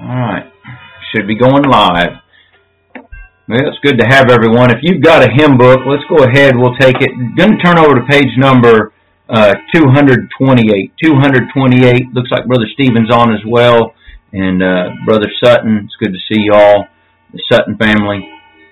Alright, should be going live. Well, it's good to have everyone. If you've got a hymn book, let's go ahead, we'll take it. Going to turn over to page number 228. 228, looks like Brother Stephen's on as well, and Brother Sutton. It's good to see y'all, the Sutton family.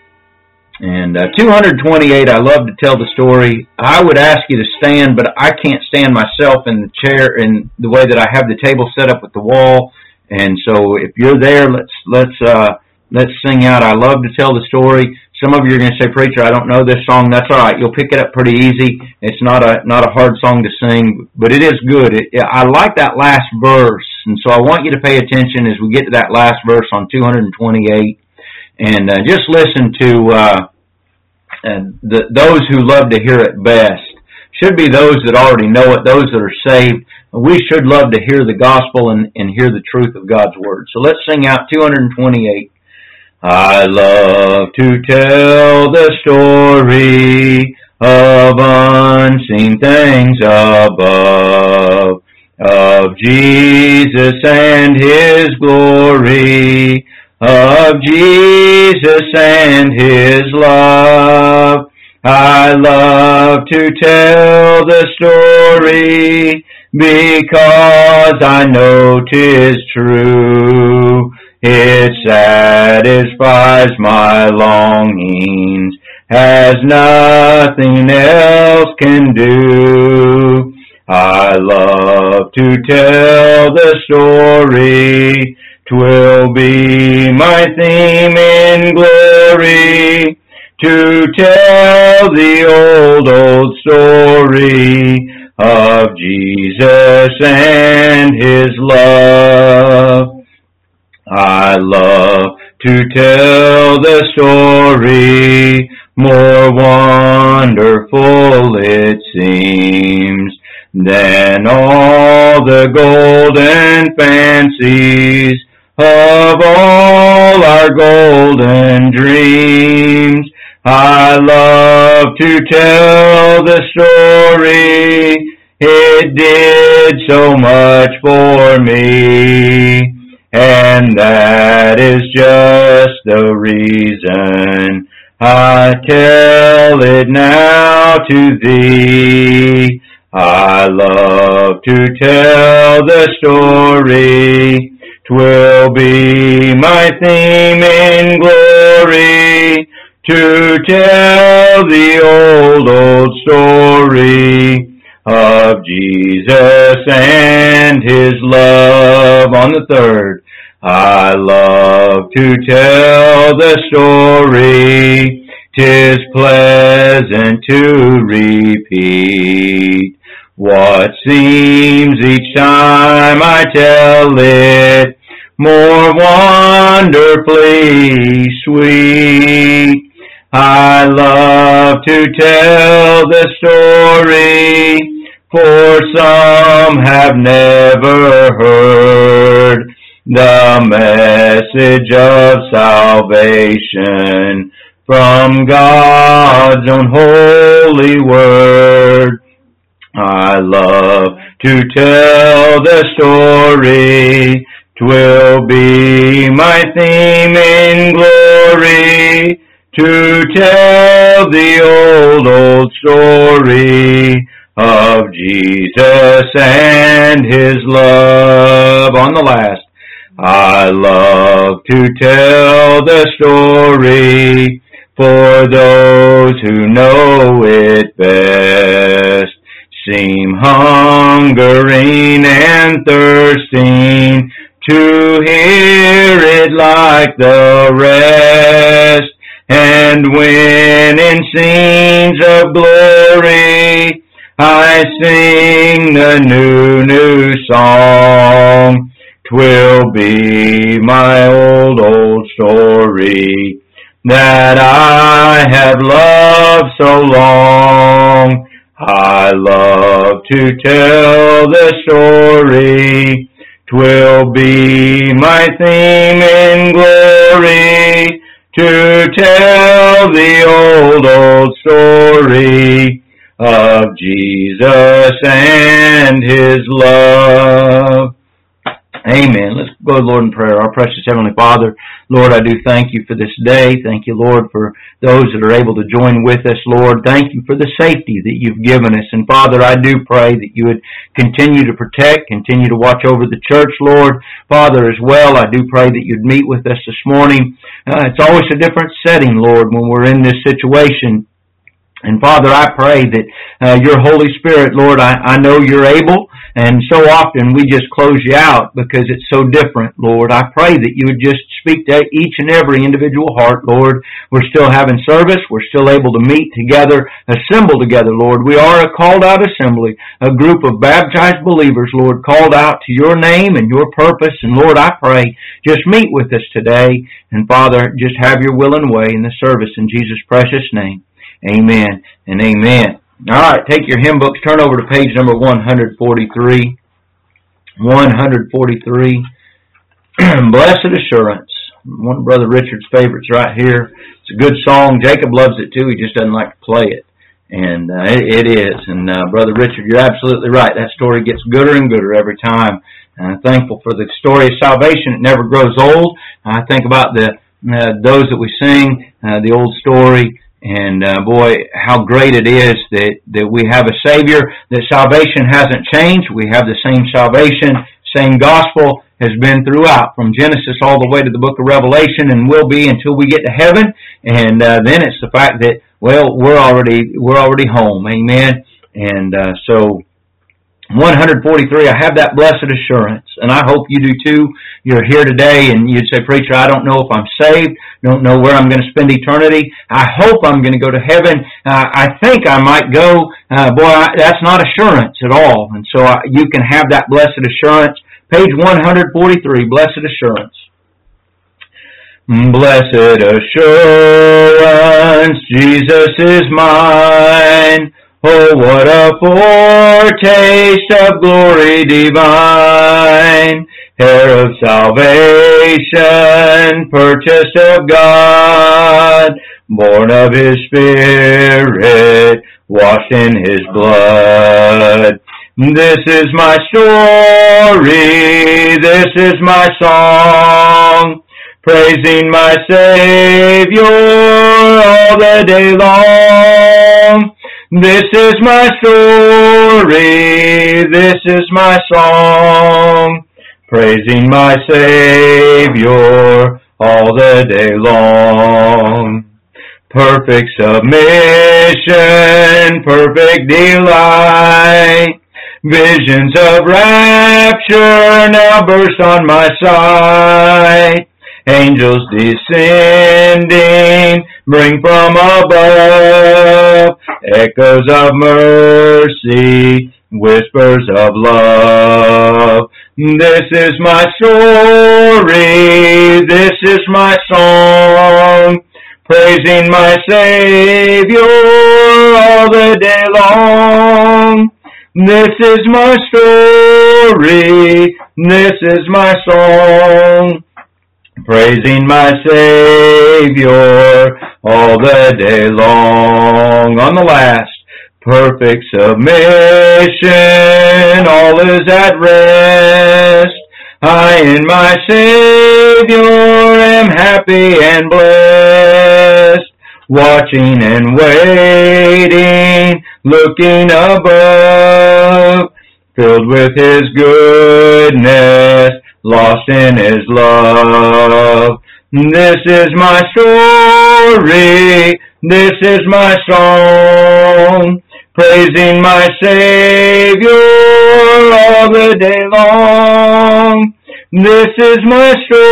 And 228, I love to tell the story. I would ask you to stand, but I can't stand myself in the chair in the way that I have the table set up with the wall. And so if you're there, let's sing out I Love to Tell the Story. Some of you are going to say, Preacher, I don't know this song. That's all right. You'll pick it up pretty easy. It's not a hard song to sing, but it is good. I like that last verse, and so I want you to pay attention as we get to that last verse on 228, and just listen to those who love to hear it best. Should be those that already know it, those that are saved. We should love to hear the gospel and hear the truth of God's word. So let's sing out 228. I love to tell the story of unseen things above, of Jesus and His glory, of Jesus and His love. I love to tell the story because I know 'tis true. It satisfies my longings as nothing else can do. I love to tell the story. 'Twill be my theme in glory to tell the old story of Jesus and His love. I love to tell the story, more wonderful it seems than all the golden fancies of all our golden dreams. I love to tell the story, it did so much for me, and that is just the reason I tell it now to thee. I love to tell the story, 'twill be my theme in glory to tell the old story of Jesus and His love. On the third, I love to tell the story, 'tis pleasant to repeat what seems each time I tell it more wonderfully sweet. I love to tell the story, for some have never heard the message of salvation from God's own holy word. I love to tell the story, 'twill be my theme in glory to tell the old story of Jesus and His love. On the last, I love to tell the story for those who know it best, seem hungering and thirsting to hear it like the rest. And when in scenes of glory I sing the new song, 'twill be my old story that I have loved so long. I love to tell the story, 'twill be my theme in glory to tell the old story of Jesus and His love. Amen. Let's go to the Lord in prayer. Our precious Heavenly Father, Lord, I do thank you for this day. Thank you, Lord, for those that are able to join with us, Lord. Thank you for the safety that you've given us. And Father, I do pray that you would continue to protect, continue to watch over the church, Lord. Father, as well, I do pray that you'd meet with us this morning. It's always a different setting, Lord, when we're in this situation. And Father, I pray that your Holy Spirit, Lord, I know you're able. And so often we just close you out because it's so different, Lord. I pray that you would just speak to each and every individual heart, Lord. We're still having service. We're still able to meet together, assemble together, Lord. We are a called out assembly, a group of baptized believers, Lord, called out to your name and your purpose. And Lord, I pray, just meet with us today. And Father, just have your will and way in the service in Jesus' precious name. Amen and amen. All right, take your hymn books, turn over to page number 143. 143. Blessed Assurance. One of Brother Richard's favorites right here. It's a good song. Jacob loves it too. He just doesn't like to play it. And it is. And Brother Richard, you're absolutely right. That story gets gooder and gooder every time. And I'm thankful for the story of salvation. It never grows old. I think about those that we sing, the old story. And boy, how great it is that we have a Savior, that salvation hasn't changed. We have the same salvation, same gospel has been throughout, from Genesis all the way to the book of Revelation, and will be until we get to heaven. And then it's the fact that, well, we're already home. Amen. And so 143, I have that blessed assurance, and I hope you do too. You're here today, and you'd say, Preacher, I don't know if I'm saved, don't know where I'm going to spend eternity. I hope I'm going to go to heaven. I think I might go. That's not assurance at all, and so you can have that blessed assurance. Page 143, blessed assurance. Blessed assurance, Jesus is mine. Oh, what a foretaste of glory divine, heir of salvation, purchased of God, born of his Spirit, washed in his blood. This is my story, this is my song, praising my Savior all the day long. This is my story, this is my song, praising my Savior all the day long. Perfect submission, perfect delight, visions of rapture now burst on my sight. Angels descending, bring from above echoes of mercy, whispers of love. This is my story, this is my song, praising my Savior all the day long. This is my story, this is my song, praising my Savior all the day long. On the last, perfect submission, all is at rest. I in my Savior am happy and blessed, watching and waiting, looking above, filled with his goodness, lost in his love. This is my story, this is my song, praising my Savior all the day long. This is my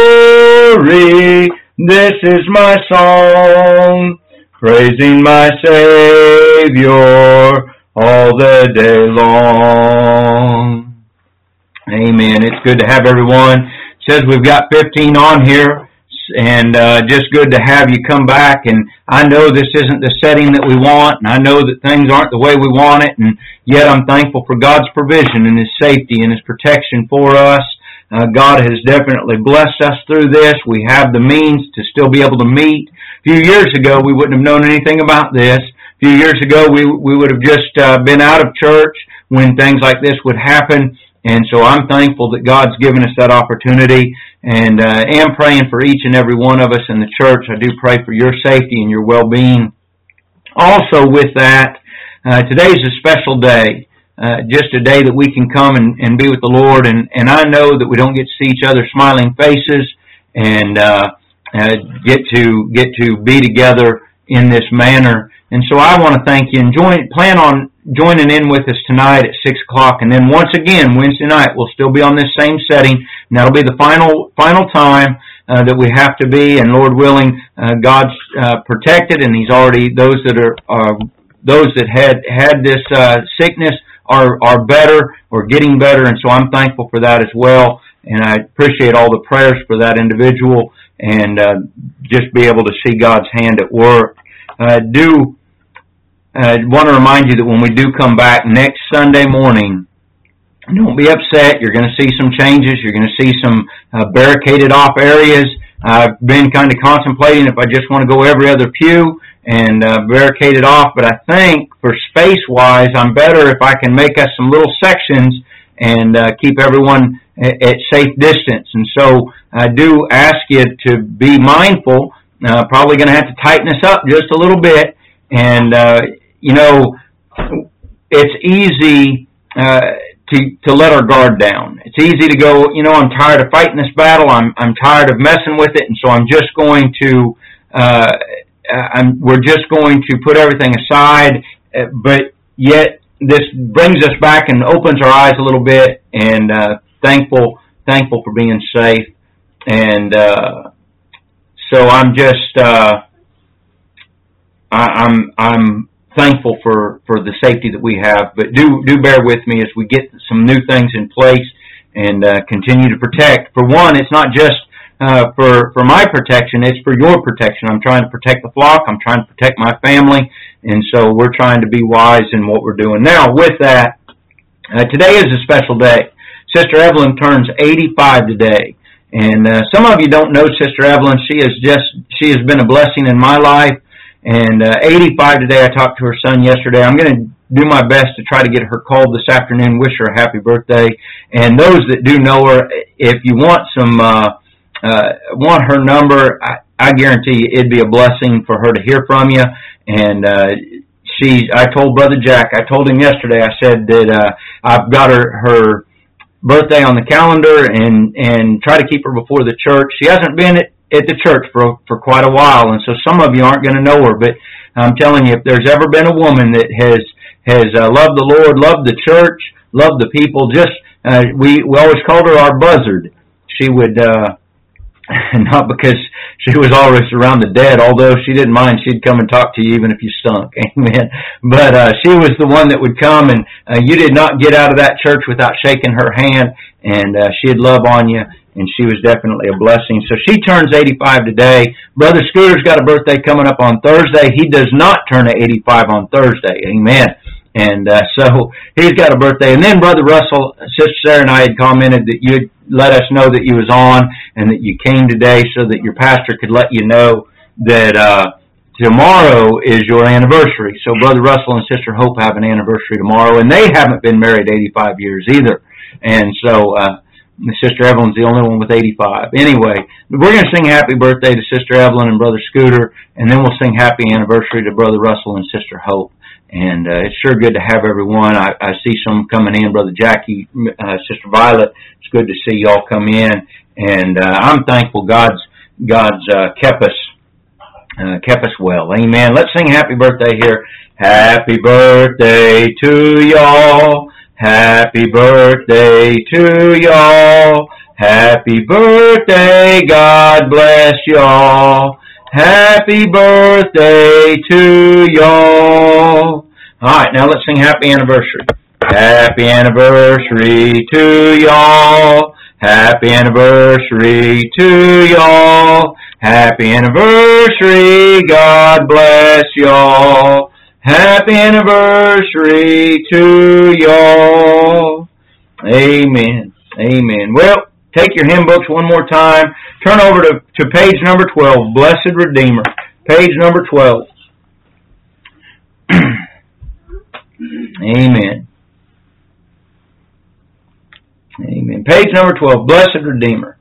story, this is my song, praising my Savior all the day long. Amen. It's good to have everyone. It says we've got 15 on here, and just good to have you come back. And I know this isn't the setting that we want, and I know that things aren't the way we want it, and yet I'm thankful for God's provision and his safety and his protection for us. God has definitely blessed us through this. We have the means to still be able to meet. A few years ago, we wouldn't have known anything about this. A few years ago, we would have just been out of church when things like this would happen. And so I'm thankful that God's given us that opportunity, and am praying for each and every one of us in the church. I do pray for your safety and your well-being. Also with that, today's a special day. Just a day that we can come and be with the Lord, and I know that we don't get to see each other's smiling faces and get to be together in this manner. And so I want to thank you, and plan on joining in with us tonight at 6 o'clock, and then once again Wednesday night we'll still be on this same setting, and that'll be the final time that we have to be, and Lord willing, God's protected, and He's already, those that had this sickness are better or getting better, and so I'm thankful for that as well, and I appreciate all the prayers for that individual, and just be able to see God's hand at work. I want to remind you that when we do come back next Sunday morning, don't be upset. You're going to see some changes. You're going to see some barricaded off areas. I've been kind of contemplating if I just want to go every other pew and barricade it off, but I think for space-wise, I'm better if I can make us some little sections and keep everyone at safe distance. And so I do ask you to be mindful. Probably going to have to tighten us up just a little bit. And, it's easy to let our guard down. It's easy to go, I'm tired of fighting this battle. I'm tired of messing with it. And so I'm just going to, we're just going to put everything aside. But yet this brings us back and opens our eyes a little bit, and thankful for being safe. And so I'm just I'm thankful for the safety that we have. But do bear with me as we get some new things in place and continue to protect. For one, it's not just for my protection, it's for your protection. I'm trying to protect the flock. I'm trying to protect my family. And so we're trying to be wise in what we're doing. Now, with that, today is a special day. Sister Evelyn turns 85 today. And some of you don't know Sister Evelyn. She has been a blessing in my life. And 85 today. I talked to her son yesterday. I'm going to do my best to try to get her called this afternoon, wish her a happy birthday. And those that do know her, if you want want her number, I guarantee you it'd be a blessing for her to hear from you. And I told Brother Jack, I told him yesterday, I said that I've got her birthday on the calendar and try to keep her before the church. She hasn't been at the church for quite a while, and so some of you aren't going to know her, but I'm telling you, if there's ever been a woman that has loved the Lord, loved the church, loved the people, we always called her our buzzard. She would, not because she was always around the dead, although she didn't mind, she'd come and talk to you even if you stunk, amen. But she was the one that would come, and you did not get out of that church without shaking her hand, and she'd love on you, and she was definitely a blessing. So she turns 85 today. Brother Scooter's got a birthday coming up on Thursday. He does not turn 85 on Thursday, amen. And so he's got a birthday. And then Brother Russell, Sister Sarah and I had commented that you'd let us know that you was on and that you came today so that your pastor could let you know that tomorrow is your anniversary. So Brother Russell and Sister Hope have an anniversary tomorrow, and they haven't been married 85 years either. And so Sister Evelyn's the only one with 85. Anyway, we're going to sing happy birthday to Sister Evelyn and Brother Scooter, and then we'll sing happy anniversary to Brother Russell and Sister Hope. And it's sure good to have everyone. I see some coming in, Brother Jackie, Sister Violet. It's good to see y'all come in, and I'm thankful God's kept us well. Amen. Let's sing happy birthday here. Happy birthday to y'all. Happy birthday to y'all. Happy birthday. God bless y'all. Happy birthday to y'all. All right, now let's sing happy anniversary. Happy anniversary to y'all. Happy anniversary to y'all. Happy anniversary. God bless y'all. Happy anniversary to y'all. Amen. Amen. Well, take your hymn books one more time. Turn over to page number 12, Blessed Redeemer. Page number 12. Amen. Amen. Page number 12, Blessed Redeemer.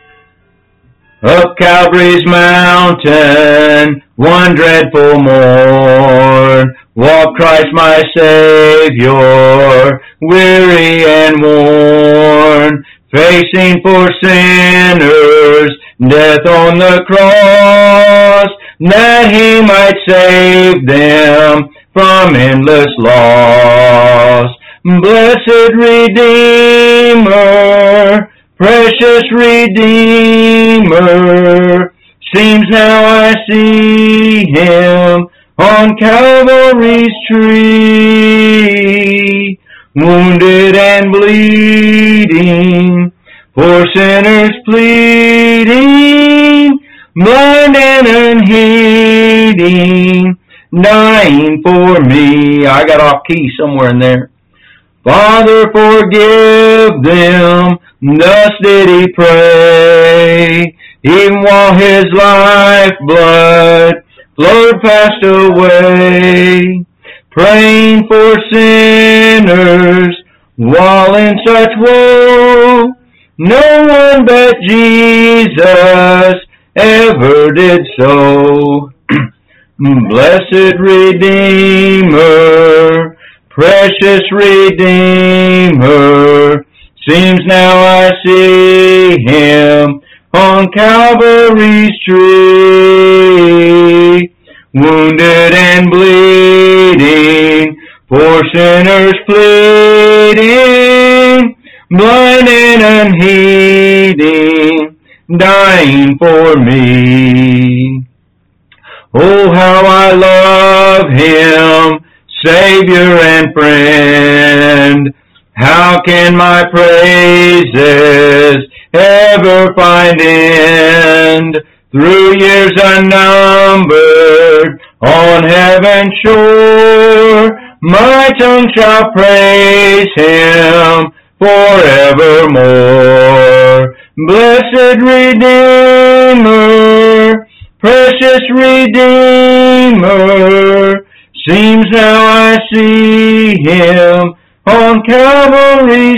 Up Calvary's mountain, one dreadful morn, walked Christ my Savior, weary and worn, facing for sinners death on the cross, that He might save them from endless loss. Blessed Redeemer, precious Redeemer, seems now I see Him on Calvary's tree, wounded and bleeding, for sinners pleading, blind and unheeding, dying for me. I got off key somewhere in there. Father, forgive them, thus did he pray, even while his lifeblood flowed fast away, praying for sinners while in such woe. No one but Jesus ever did so. Blessed Redeemer, precious Redeemer, seems now I see Him on Calvary's tree, wounded and bleeding, for sinners pleading, blind and unheeding, dying for me. Oh, how I love Him, Savior and friend. How can my praises ever find end? Through years unnumbered, on heaven's shore, my tongue shall praise Him forevermore. Blessed Redeemer, precious Redeemer, seems now I see Him on Calvary's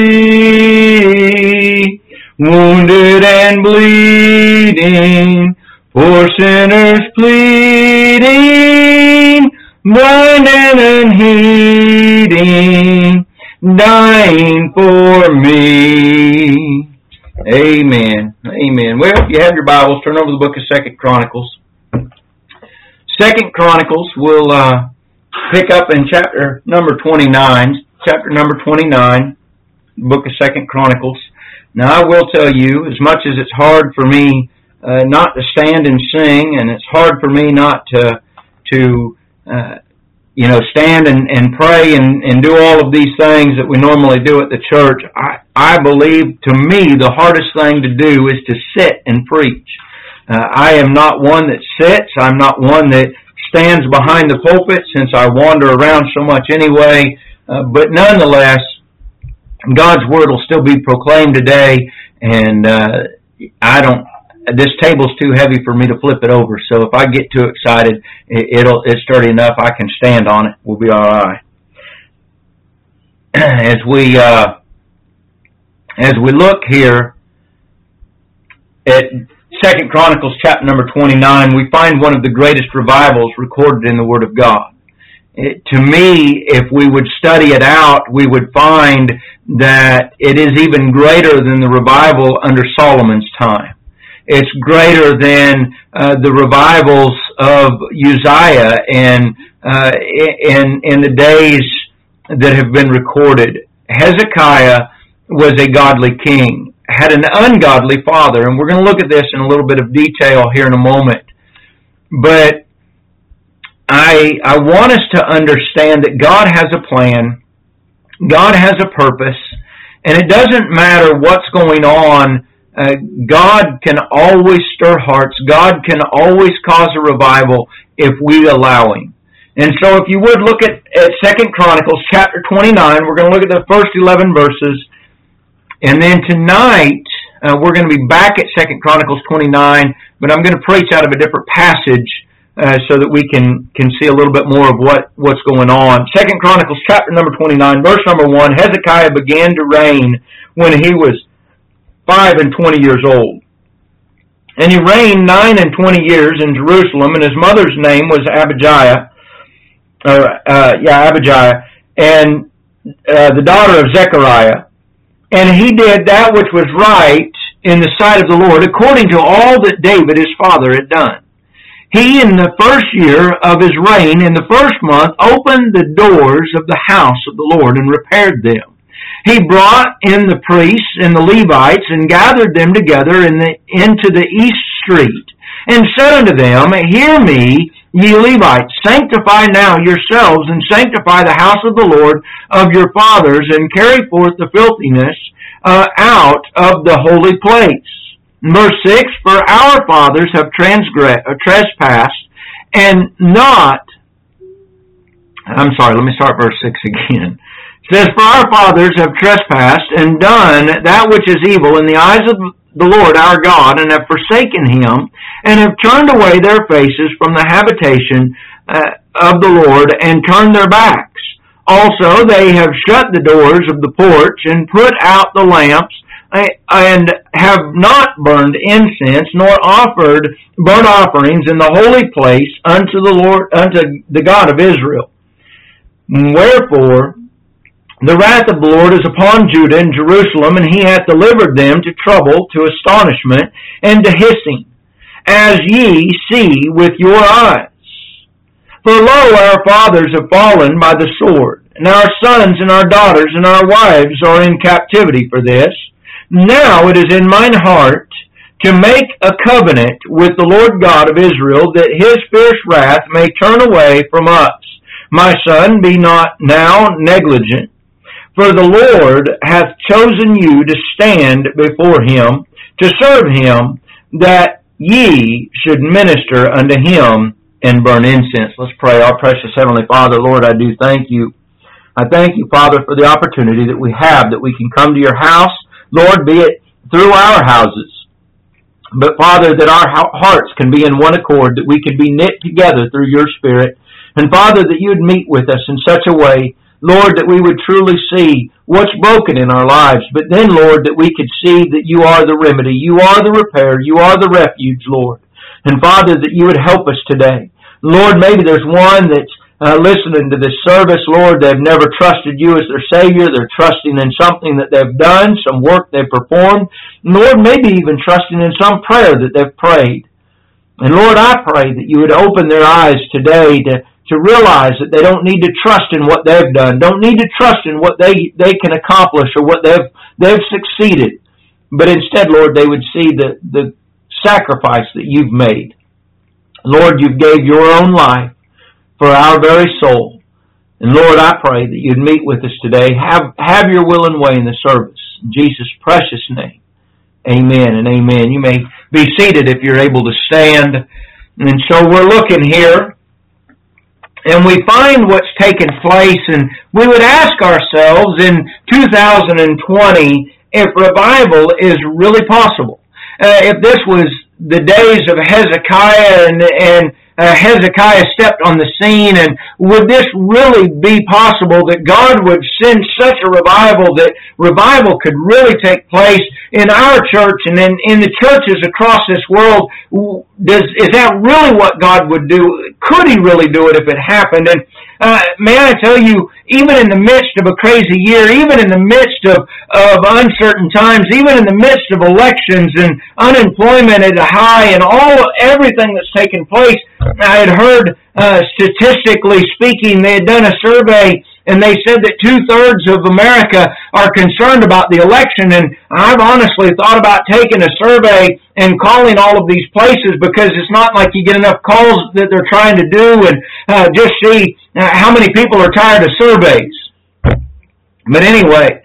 tree, wounded and bleeding, for sinners pleading, blind and unheeding, dying for me. Amen. Amen. Well, if you have your Bibles, turn over to the book of 2 Chronicles. 2 Chronicles, we'll pick up in chapter number 29. Chapter number 29, book of 2 Chronicles. Now, I will tell you, as much as it's hard for me not to stand and sing, and it's hard for me not to stand and pray and do all of these things that we normally do at the church, I believe, to me, the hardest thing to do is to sit and preach. I am not one that sits. I'm not one that stands behind the pulpit, since I wander around so much anyway. But nonetheless, God's Word will still be proclaimed today, and this table's too heavy for me to flip it over. So if I get too excited, it's sturdy enough I can stand on it. We'll be all right. As we look here at 2 Chronicles chapter number 29, we find one of the greatest revivals recorded in the Word of God. To me, if we would study it out, we would find that it is even greater than the revival under Solomon's time. It's greater than the revivals of Uzziah and in the days that have been recorded. Hezekiah was a godly king, had an ungodly father, and we're going to look at this in a little bit of detail here in a moment. But I want us to understand that God has a plan, God has a purpose, and it doesn't matter what's going on. God can always stir hearts. God can always cause a revival if we allow Him. And so if you would look at 2 Chronicles chapter 29, we're going to look at the first 11 verses. And then tonight, we're going to be back at 2 Chronicles 29, but I'm going to preach out of a different passage so that we can see a little bit more of what's going on. 2 Chronicles chapter number 29, verse number 1, Hezekiah began to reign when he was 25 years old. And he reigned 29 years in Jerusalem, and his mother's name was Abijah, and the daughter of Zechariah. And he did that which was right in the sight of the Lord, according to all that David his father had done. He, in the first year of his reign, in the first month, opened the doors of the house of the Lord and repaired them. He brought in the priests and the Levites and gathered them together into the east street, and said unto them, Hear me, ye Levites, sanctify now yourselves, and sanctify the house of the Lord of your fathers, and carry forth the filthiness out of the holy place. Verse 6, For our fathers have trespassed, and not... let me start verse 6 again. It says, For our fathers have trespassed, and done that which is evil in the eyes of the Lord our God, and have forsaken him, and have turned away their faces from the habitation of the Lord, and turned their backs. Also they have shut the doors of the porch, and put out the lamps, and have not burned incense, nor offered burnt offerings in the holy place unto the Lord, unto the God of Israel. Wherefore the wrath of the Lord is upon Judah and Jerusalem, and he hath delivered them to trouble, to astonishment, and to hissing, as ye see with your eyes. For lo, our fathers have fallen by the sword, and our sons and our daughters and our wives are in captivity for this. Now it is in mine heart to make a covenant with the Lord God of Israel, that his fierce wrath may turn away from us. My son, be not now negligent, for the Lord hath chosen you to stand before him, to serve him, that ye should minister unto him and burn incense. Let's pray. Our precious Heavenly Father, Lord, I do thank you. I thank you, Father, for the opportunity that we have, that we can come to your house, Lord, be it through our houses. But, Father, that our hearts can be in one accord, that we can be knit together through your Spirit. And, Father, that you would meet with us in such a way, Lord, that we would truly see what's broken in our lives. But then, Lord, that we could see that you are the remedy, you are the repair, you are the refuge, Lord. And, Father, that you would help us today. Lord, maybe there's one that's listening to this service, Lord, they've never trusted you as their Savior. They're trusting in something that they've done, some work they've performed. Lord, maybe even trusting in some prayer that they've prayed. And Lord, I pray that you would open their eyes today to realize that they don't need to trust in what they've done, don't need to trust in what they can accomplish or what they've succeeded. But instead, Lord, they would see the sacrifice that you've made. Lord, you've gave your own life for our very soul. And Lord, I pray that you'd meet with us today. Have your will and way in the service. In Jesus' precious name. Amen and amen. You may be seated if you're able to stand. And so we're looking here, and we find what's taken place, and we would ask ourselves in 2020 if revival is really possible. If this was the days of Hezekiah and Hezekiah stepped on the scene, and would this really be possible that God would send such a revival that revival could really take place in our church and in the churches across this world? Is that really what God would do? Could he really do it if it happened? And may I tell you, even in the midst of a crazy year, even in the midst of uncertain times, even in the midst of elections and unemployment at a high and everything that's taken place, I had heard, statistically speaking, they had done a survey, and they said that 2/3 of America are concerned about the election. And I've honestly thought about taking a survey and calling all of these places, because it's not like you get enough calls that they're trying to do, and just see how many people are tired of surveys. But anyway,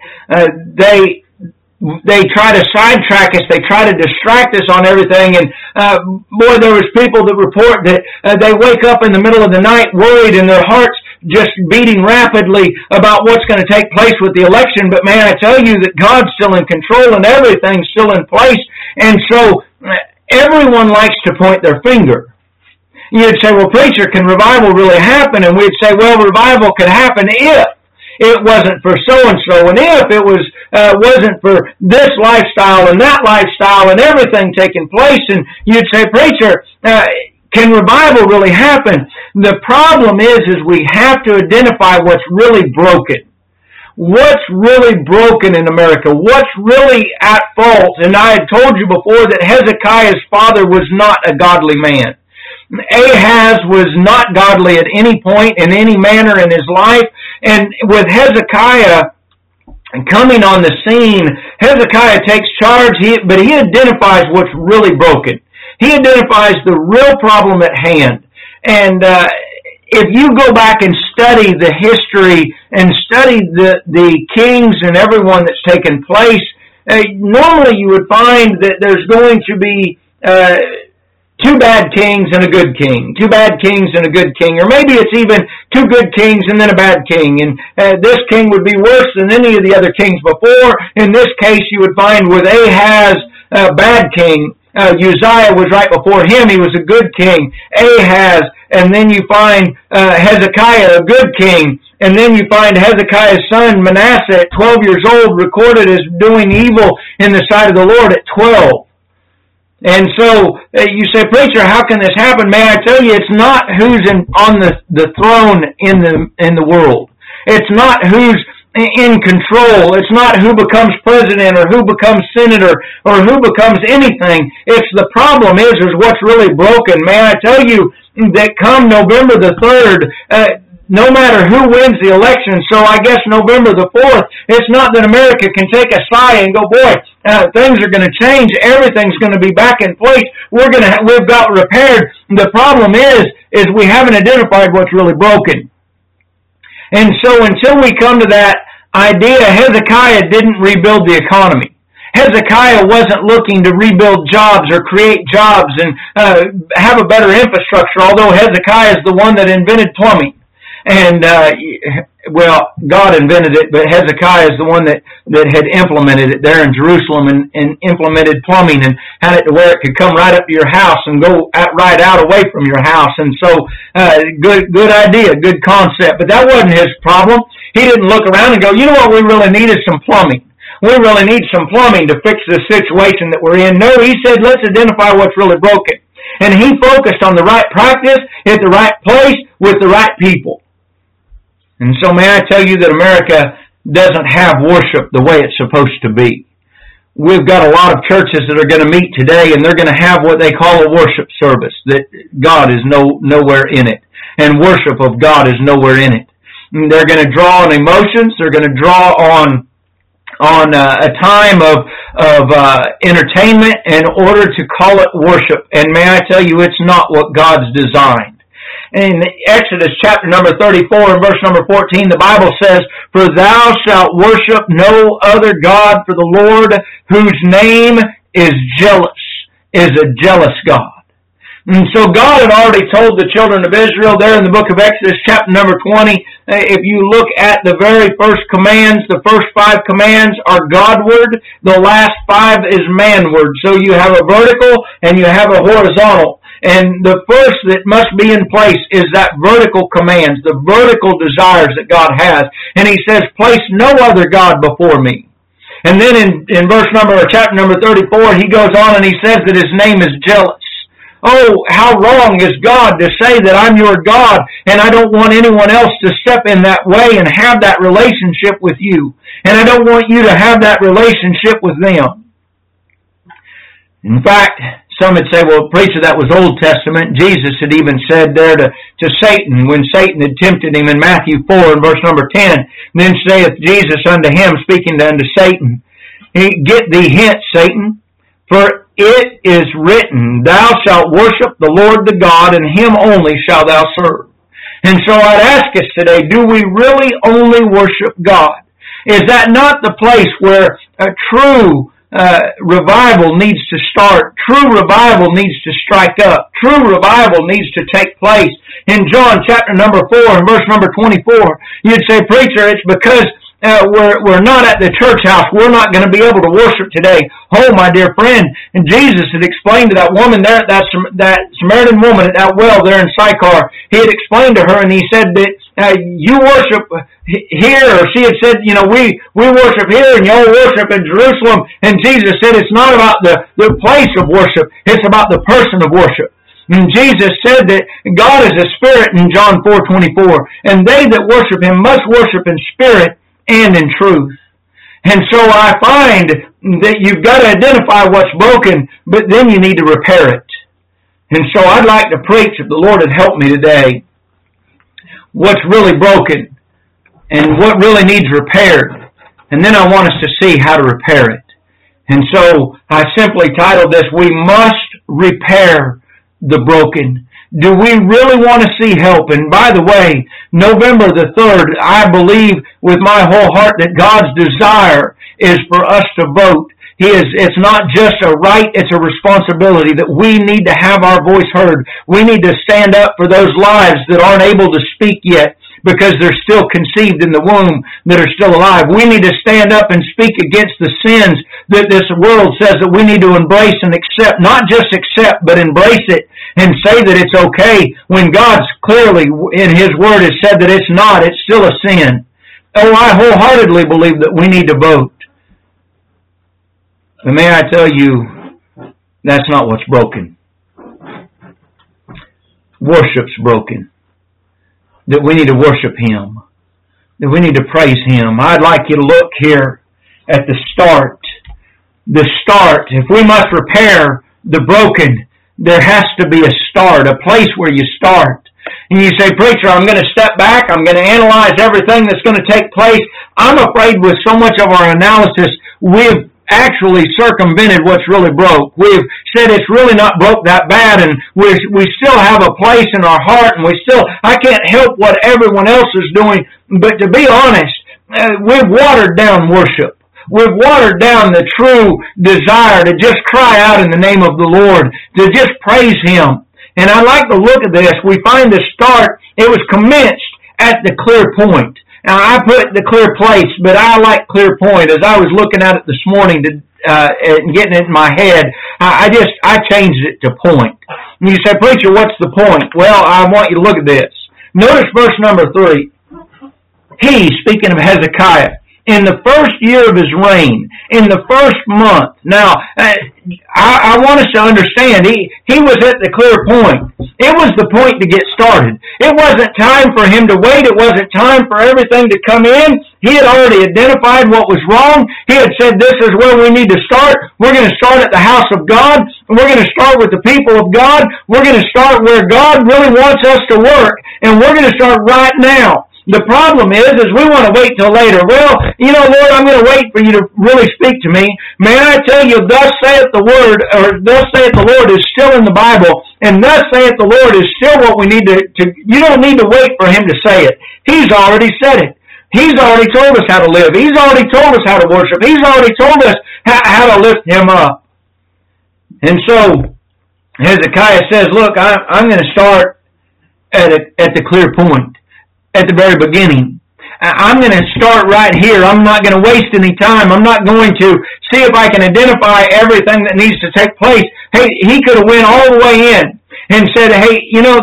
they try to sidetrack us. They try to distract us on everything. And boy, there was people that report that they wake up in the middle of the night worried, and their hearts just beating rapidly about what's going to take place with the election. But may I tell you that God's still in control and everything's still in place. And so everyone likes to point their finger. you'd say, well, preacher, can revival really happen? And we'd say, well, revival could happen if it wasn't for so-and-so, and if it wasn't for this lifestyle and that lifestyle and everything taking place. And you'd say, preacher, can revival really happen? The problem is we have to identify what's really broken. What's really broken in America? What's really at fault? And I had told you before that Hezekiah's father was not a godly man. Ahaz was not godly at any point in any manner in his life. And with Hezekiah coming on the scene, Hezekiah takes charge, but he identifies what's really broken. He identifies the real problem at hand. And if you go back and study the history and study the kings and everyone that's taken place, normally you would find that there's going to be two bad kings and a good king, two bad kings and a good king, or maybe it's even two good kings and then a bad king, and this king would be worse than any of the other kings before. In this case, you would find with Ahaz, bad king, Uzziah was right before him. He was a good king. Ahaz, and then you find Hezekiah, a good king. And then you find Hezekiah's son Manasseh at 12 years old recorded as doing evil in the sight of the Lord at 12. And so you say, preacher, how can this happen? May I tell you, it's not who's on the throne in the world. It's not who's in control. It's not who becomes president or who becomes senator or who becomes anything. It's the problem is what's really broken. May I tell you that come November the 3rd, no matter who wins the election, so I guess November the 4th, it's not that America can take a sigh and go, boy, things are going to change. Everything's going to be back in place. We've got repaired. The problem is we haven't identified what's really broken. And so until we come to that idea, Hezekiah didn't rebuild the economy. Hezekiah wasn't looking to rebuild jobs or create jobs and have a better infrastructure, although Hezekiah is the one that invented plumbing. And, God invented it, but Hezekiah is the one that had implemented it there in Jerusalem and implemented plumbing and had it to where it could come right up to your house and go right out away from your house. And so, good idea, good concept. But that wasn't his problem. He didn't look around and go, you know what we really need is some plumbing. We really need some plumbing to fix the situation that we're in. No, he said, let's identify what's really broken. And he focused on the right practice at the right place with the right people. And so may I tell you that America doesn't have worship the way it's supposed to be. We've got a lot of churches that are going to meet today and they're going to have what they call a worship service, that God is nowhere in it. And worship of God is nowhere in it. And they're going to draw on emotions. They're going to draw on a time of entertainment in order to call it worship. And may I tell you, it's not what God's designed. In Exodus chapter number 34 and verse number 14, the Bible says, for thou shalt worship no other God, for the Lord whose name is jealous, is a jealous God. And so God had already told the children of Israel there in the book of Exodus chapter number 20, if you look at the very first commands, the first 5 commands are Godward, the last 5 is manward. So you have a vertical and you have a horizontal. And the first that must be in place is that vertical commands, the vertical desires that God has. And he says, place no other God before me. And then in chapter number 34, he goes on and he says that his name is jealous. Oh, how wrong is God to say that I'm your God and I don't want anyone else to step in that way and have that relationship with you. And I don't want you to have that relationship with them. In fact, some would say, well, preacher, that was Old Testament. Jesus had even said there to Satan, when Satan had tempted him in Matthew 4 and verse number 10, then saith Jesus unto him, speaking unto Satan, get thee hence, Satan, for it is written, thou shalt worship the Lord the God, and him only shalt thou serve. And so I'd ask us today, do we really only worship God? Is that not the place where a true revival needs to start? True revival needs to strike up. True revival needs to take place. In John chapter number 4 and verse number 24, you'd say, preacher, it's because we're not at the church house, we're not going to be able to worship today. Oh, my dear friend, and Jesus had explained to that woman there, that Samaritan woman at that well there in Sychar, he had explained to her, and he said that you worship here, or she had said, we worship here and y'all worship in Jerusalem. And Jesus said it's not about the place of worship, it's about the person of worship. And Jesus said that God is a spirit in John 4:24, and they that worship him must worship in spirit and in truth. And so I find that you've got to identify what's broken, but then you need to repair it. And so I'd like to preach, if the Lord had helped me today, what's really broken and what really needs repaired. And then I want us to see how to repair it. And so I simply titled this, We Must Repair the Broken. Do we really want to see help? And by the way, November the 3rd, I believe with my whole heart that God's desire is for us to vote. It's not just a right, it's a responsibility that we need to have our voice heard. We need to stand up for those lives that aren't able to speak yet because they're still conceived in the womb, that are still alive. We need to stand up and speak against the sins that this world says that we need to embrace and accept. Not just accept, but embrace it and say that it's okay when God's clearly in His Word has said that it's not. It's still a sin. Oh, I wholeheartedly believe that we need to vote. And may I tell you, that's not what's broken. Worship's broken. That we need to worship Him. That we need to praise Him. I'd like you to look here at the start. The start. If we must repair the broken, there has to be a start, a place where you start. And you say, preacher, I'm going to step back. I'm going to analyze everything that's going to take place. I'm afraid with so much of our analysis, we've actually circumvented what's really broke. We've said it's really not broke that bad, and we still have a place in our heart, and I can't help what everyone else is doing. But to be honest, we've watered down worship. We've watered down the true desire to just cry out in the name of the Lord, to just praise Him. And I like to look at this. We find the start, it was commenced at the clear point. Now, I put the clear place, but I like clear point. As I was looking at it this morning and getting it in my head, I changed it to point. And you say, preacher, what's the point? Well, I want you to look at this. Notice verse number 3. He, speaking of Hezekiah, in the first year of his reign, in the first month. Now, I want us to understand, he was at the clear point. It was the point to get started. It wasn't time for him to wait. It wasn't time for everything to come in. He had already identified what was wrong. He had said, this is where we need to start. We're going to start at the house of God. We're going to start with the people of God. We're going to start where God really wants us to work. And we're going to start right now. The problem is we want to wait till later. Well, Lord, I'm going to wait for you to really speak to me. May I tell you, thus saith the word, or thus saith the Lord is still in the Bible, and thus saith the Lord is still what we need to you don't need to wait for Him to say it. He's already said it. He's already told us how to live. He's already told us how to worship. He's already told us how to lift Him up. And so, Hezekiah says, look, I'm going to start at the clear point. At the very beginning. I'm going to start right here. I'm not going to waste any time. I'm not going to see if I can identify everything that needs to take place. Hey, he could have went all the way in and said, hey,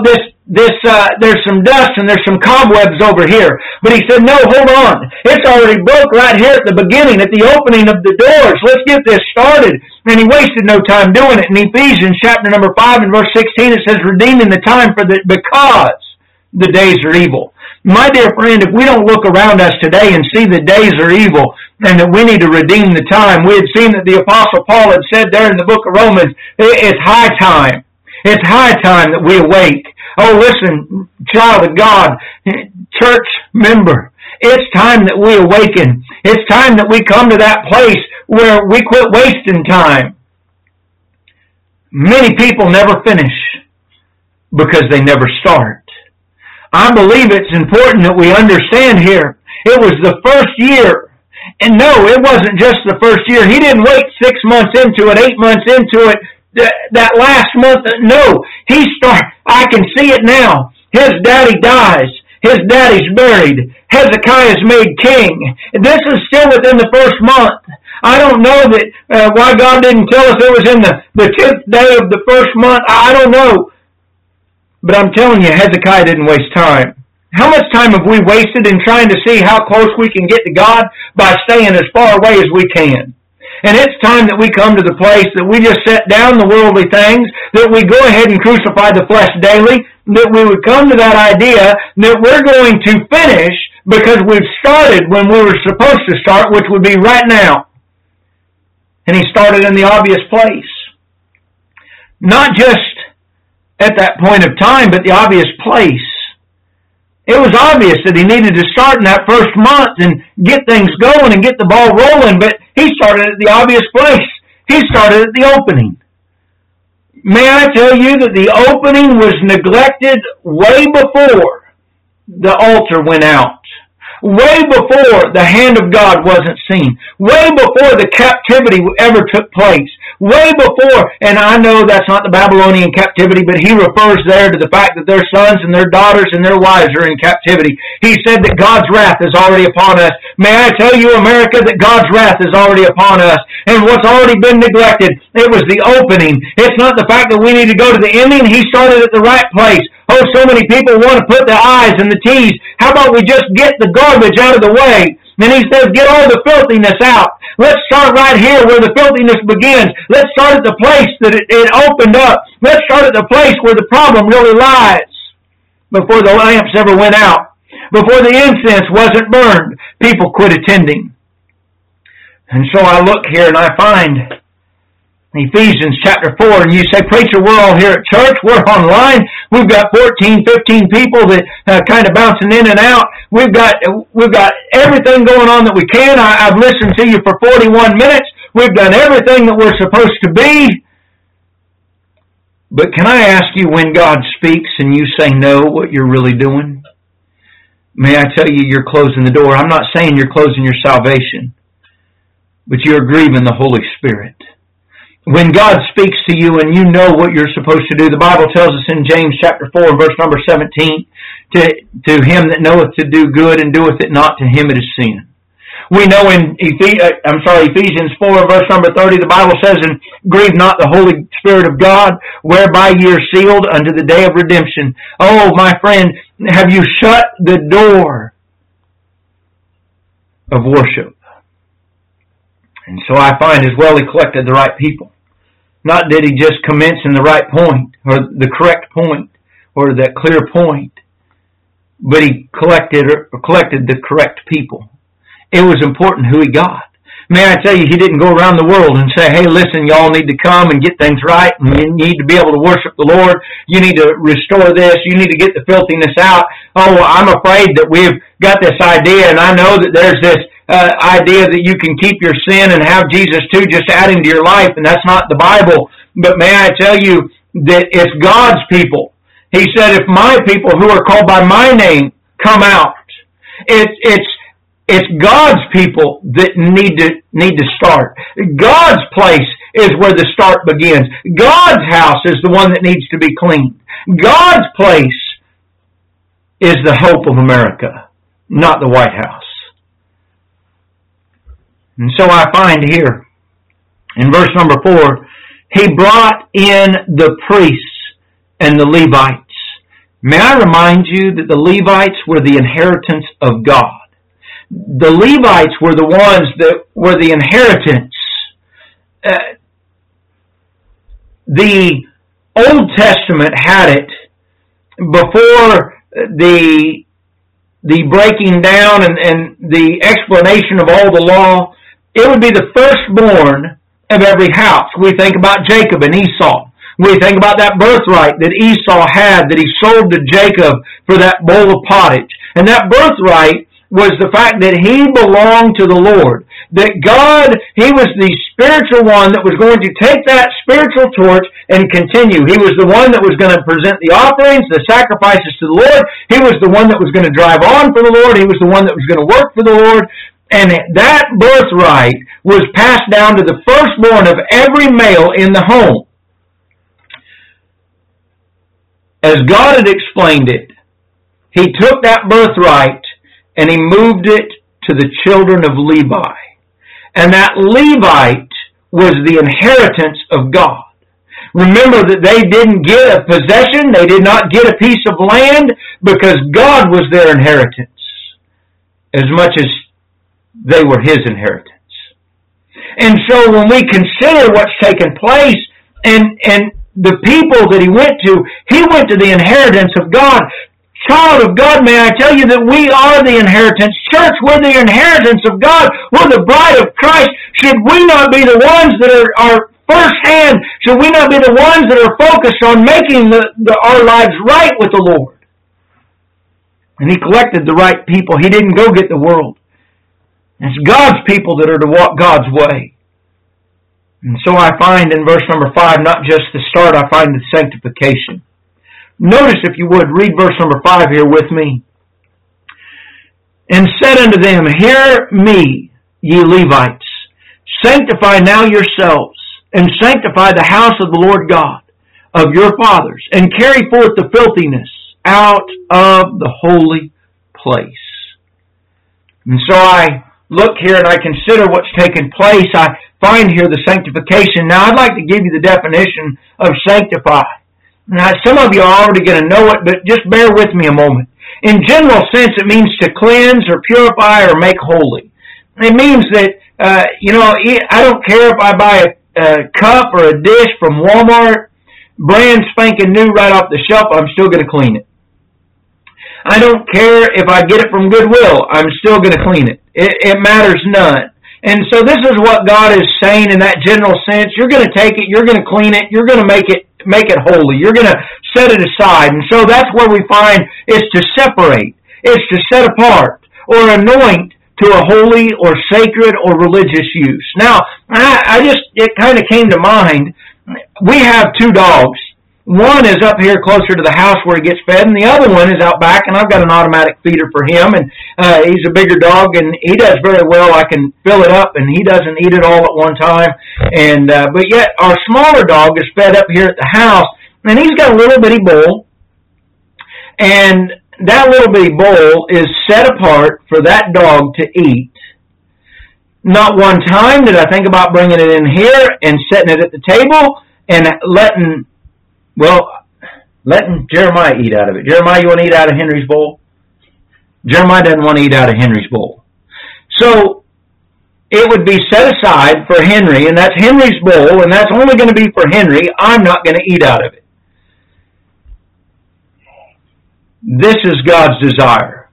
there's some dust and there's some cobwebs over here. But he said, no, hold on. It's already broke right here at the beginning, at the opening of the doors. Let's get this started. And he wasted no time doing it. In Ephesians chapter number 5 and verse 16, it says, redeeming the time because the days are evil. My dear friend, if we don't look around us today and see the days are evil and that we need to redeem the time, we had seen that the Apostle Paul had said there in the book of Romans, it's high time. It's high time that we awake. Oh, listen, child of God, church member, it's time that we awaken. It's time that we come to that place where we quit wasting time. Many people never finish because they never start. I believe it's important that we understand here. It was the first year. And no, it wasn't just the first year. He didn't wait 6 months into it, 8 months into it, that last month. No, I can see it now. His daddy dies. His daddy's buried. Hezekiah's made king. This is still within the first month. I don't know that why God didn't tell us it was in the 10th day of the first month. I don't know. But I'm telling you, Hezekiah didn't waste time. How much time have we wasted in trying to see how close we can get to God by staying as far away as we can? And it's time that we come to the place that we just set down the worldly things, that we go ahead and crucify the flesh daily, that we would come to that idea that we're going to finish because we've started when we were supposed to start, which would be right now. And he started in the obvious place. Not just at that point of time, but the obvious place. It was obvious that he needed to start in that first month and get things going and get the ball rolling, but he started at the obvious place. He started at the opening. May I tell you that the opening was neglected way before the altar went out. Way before the hand of God wasn't seen. Way before the captivity ever took place. Way before, and I know that's not the Babylonian captivity, but he refers there to the fact that their sons and their daughters and their wives are in captivity. He said that God's wrath is already upon us. May I tell you, America, that God's wrath is already upon us. And what's already been neglected, it was the opening. It's not the fact that we need to go to the ending. He started at the right place. Oh, so many people want to put the I's and the T's. How about we just get the garbage out of the way? And he says, get all the filthiness out. Let's start right here where the filthiness begins. Let's start at the place that it opened up. Let's start at the place where the problem really lies. Before the lamps ever went out. Before the incense wasn't burned. People quit attending. And so I look here and I find Ephesians chapter 4, and you say, preacher, we're all here at church, we're online, we've got 14, 15 people that kind of bouncing in and out, we've got everything going on that we can. I've listened to you for 41 minutes, we've done everything that we're supposed to be. But can I ask you, when God speaks and you say no, what you're really doing? May I tell you, you're closing the door. I'm not saying you're closing your salvation, but you're grieving the Holy Spirit. When God speaks to you and you know what you're supposed to do, the Bible tells us in James chapter 4, verse number 17, to him that knoweth to do good and doeth it not, to him it is sin. We know in Ephesians 4, verse number 30, the Bible says, and grieve not the Holy Spirit of God, whereby ye are sealed unto the day of redemption. Oh, my friend, have you shut the door of worship? And so I find as well he collected the right people. Not did he just commence in the right point, or the correct point, or that clear point, but he collected the correct people. It was important who he got. May I tell you, he didn't go around the world and say, hey, listen, y'all need to come and get things right, and you need to be able to worship the Lord. You need to restore this. You need to get the filthiness out. Oh, I'm afraid that we've got this idea, and I know that there's this idea that you can keep your sin and have Jesus too just add him to your life, and that's not the Bible. But may I tell you that it's God's people. He said, if my people who are called by my name come out, it's God's people that need to start. God's place is where the start begins. God's house is the one that needs to be cleaned. God's place is the hope of America, not the White House. And so I find here, in verse number 4, he brought in the priests and the Levites. May I remind you that the Levites were the inheritance of God. The Levites were the ones that were the inheritance. The Old Testament had it before the breaking down and the explanation of all the law. It would be the firstborn of every house. We think about Jacob and Esau. We think about that birthright that Esau had that he sold to Jacob for that bowl of pottage. And that birthright was the fact that he belonged to the Lord. That God, he was the spiritual one that was going to take that spiritual torch and continue. He was the one that was going to present the offerings, the sacrifices to the Lord. He was the one that was going to drive on for the Lord. He was the one that was going to work for the Lord. And that birthright was passed down to the firstborn of every male in the home. As God had explained it, He took that birthright and he moved it to the children of Levi. And that Levite was the inheritance of God. Remember that they didn't get a possession, they did not get a piece of land, because God was their inheritance, as much as they were His inheritance. And so when we consider what's taken place, and the people that He went to the inheritance of God. Child of God, may I tell you that we are the inheritance. Church, we're the inheritance of God. We're the bride of Christ. Should we not be the ones that are firsthand? Should we not be the ones that are focused on making our lives right with the Lord? And He collected the right people. He didn't go get the world. It's God's people that are to walk God's way. And so I find in verse number 5, not just the start, I find the sanctification. Notice, if you would, read verse number 5 here with me. And said unto them, Hear me, ye Levites, sanctify now yourselves, and sanctify the house of the Lord God of your fathers, and carry forth the filthiness out of the holy place. And so I look here and I consider what's taken place. I find here the sanctification. Now I'd like to give you the definition of sanctify. Now some of you are already going to know it, but just bear with me a moment. In general sense, it means to cleanse or purify or make holy. It means that, I don't care if I buy a cup or a dish from Walmart, brand spanking new right off the shelf, I'm still going to clean it. I don't care if I get it from Goodwill, I'm still going to clean it. It matters none. And so this is what God is saying in that general sense. You're going to take it, you're going to clean it, you're going to make it holy. You're going to set it aside. And so that's where we find it's to separate. It's to set apart or anoint to a holy or sacred or religious use. Now, it kind of came to mind. We have 2 dogs. One is up here closer to the house where he gets fed, and the other one is out back, and I've got an automatic feeder for him, and he's a bigger dog, and he does very well. I can fill it up, and he doesn't eat it all at one time. And but yet our smaller dog is fed up here at the house, and he's got a little bitty bowl, and that little bitty bowl is set apart for that dog to eat. Not one time did I think about bringing it in here and setting it at the table and letting Jeremiah eat out of it. Jeremiah, you want to eat out of Henry's bowl? Jeremiah doesn't want to eat out of Henry's bowl. So it would be set aside for Henry, and that's Henry's bowl, and that's only going to be for Henry. I'm not going to eat out of it. This is God's desire,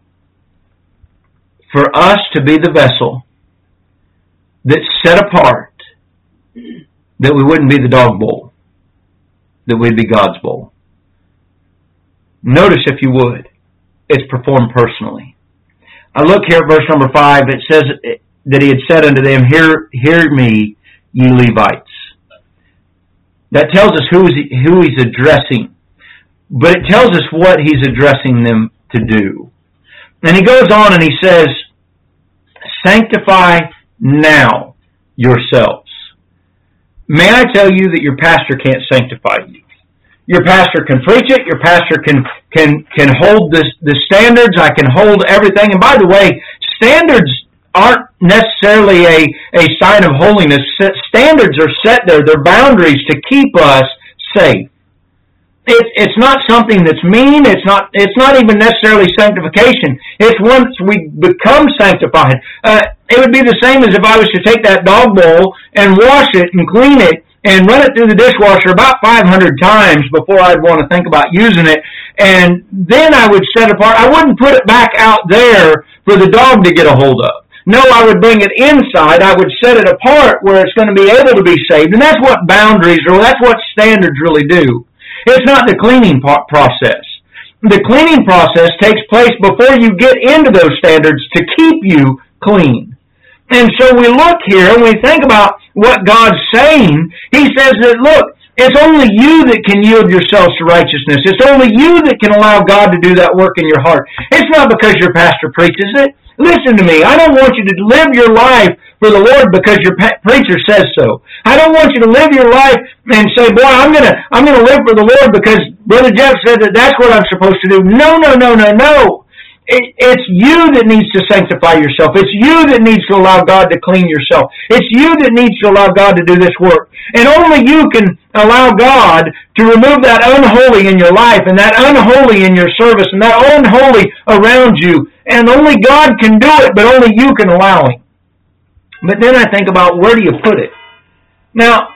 for us to be the vessel that's set apart, that we wouldn't be the dog bowl, that we'd be God's bowl. Notice, if you would, it's performed personally. I look here at verse number 5. It says that He had said unto them, Hear me, ye Levites. That tells us who He's addressing. But it tells us what He's addressing them to do. And He goes on and He says, Sanctify now yourselves. May I tell you that your pastor can't sanctify you. Your pastor can preach it. Your pastor can hold the standards. I can hold everything. And by the way, standards aren't necessarily a sign of holiness. Standards are set there. They're boundaries to keep us safe. It's not something that's mean. It's not even necessarily sanctification. It's once we become sanctified. It would be the same as if I was to take that dog bowl and wash it and clean it and run it through the dishwasher about 500 times before I'd want to think about using it. And then I would set it apart. I wouldn't put it back out there for the dog to get a hold of. No, I would bring it inside. I would set it apart where it's going to be able to be saved. And that's what boundaries are. That's what standards really do. It's not the cleaning process. The cleaning process takes place before you get into those standards to keep you clean. And so we look here and we think about what God's saying. He says that, look, it's only you that can yield yourselves to righteousness. It's only you that can allow God to do that work in your heart. It's not because your pastor preaches it. Listen to me. I don't want you to live your life for the Lord because your preacher says so. I don't want you to live your life and say, boy, I'm gonna live for the Lord because Brother Jeff said that that's what I'm supposed to do. No. It's you that needs to sanctify yourself. It's you that needs to allow God to clean yourself. It's you that needs to allow God to do this work. And only you can allow God to remove that unholy in your life and that unholy in your service and that unholy around you. And only God can do it, but only you can allow Him. But then I think about, where do you put it? Now,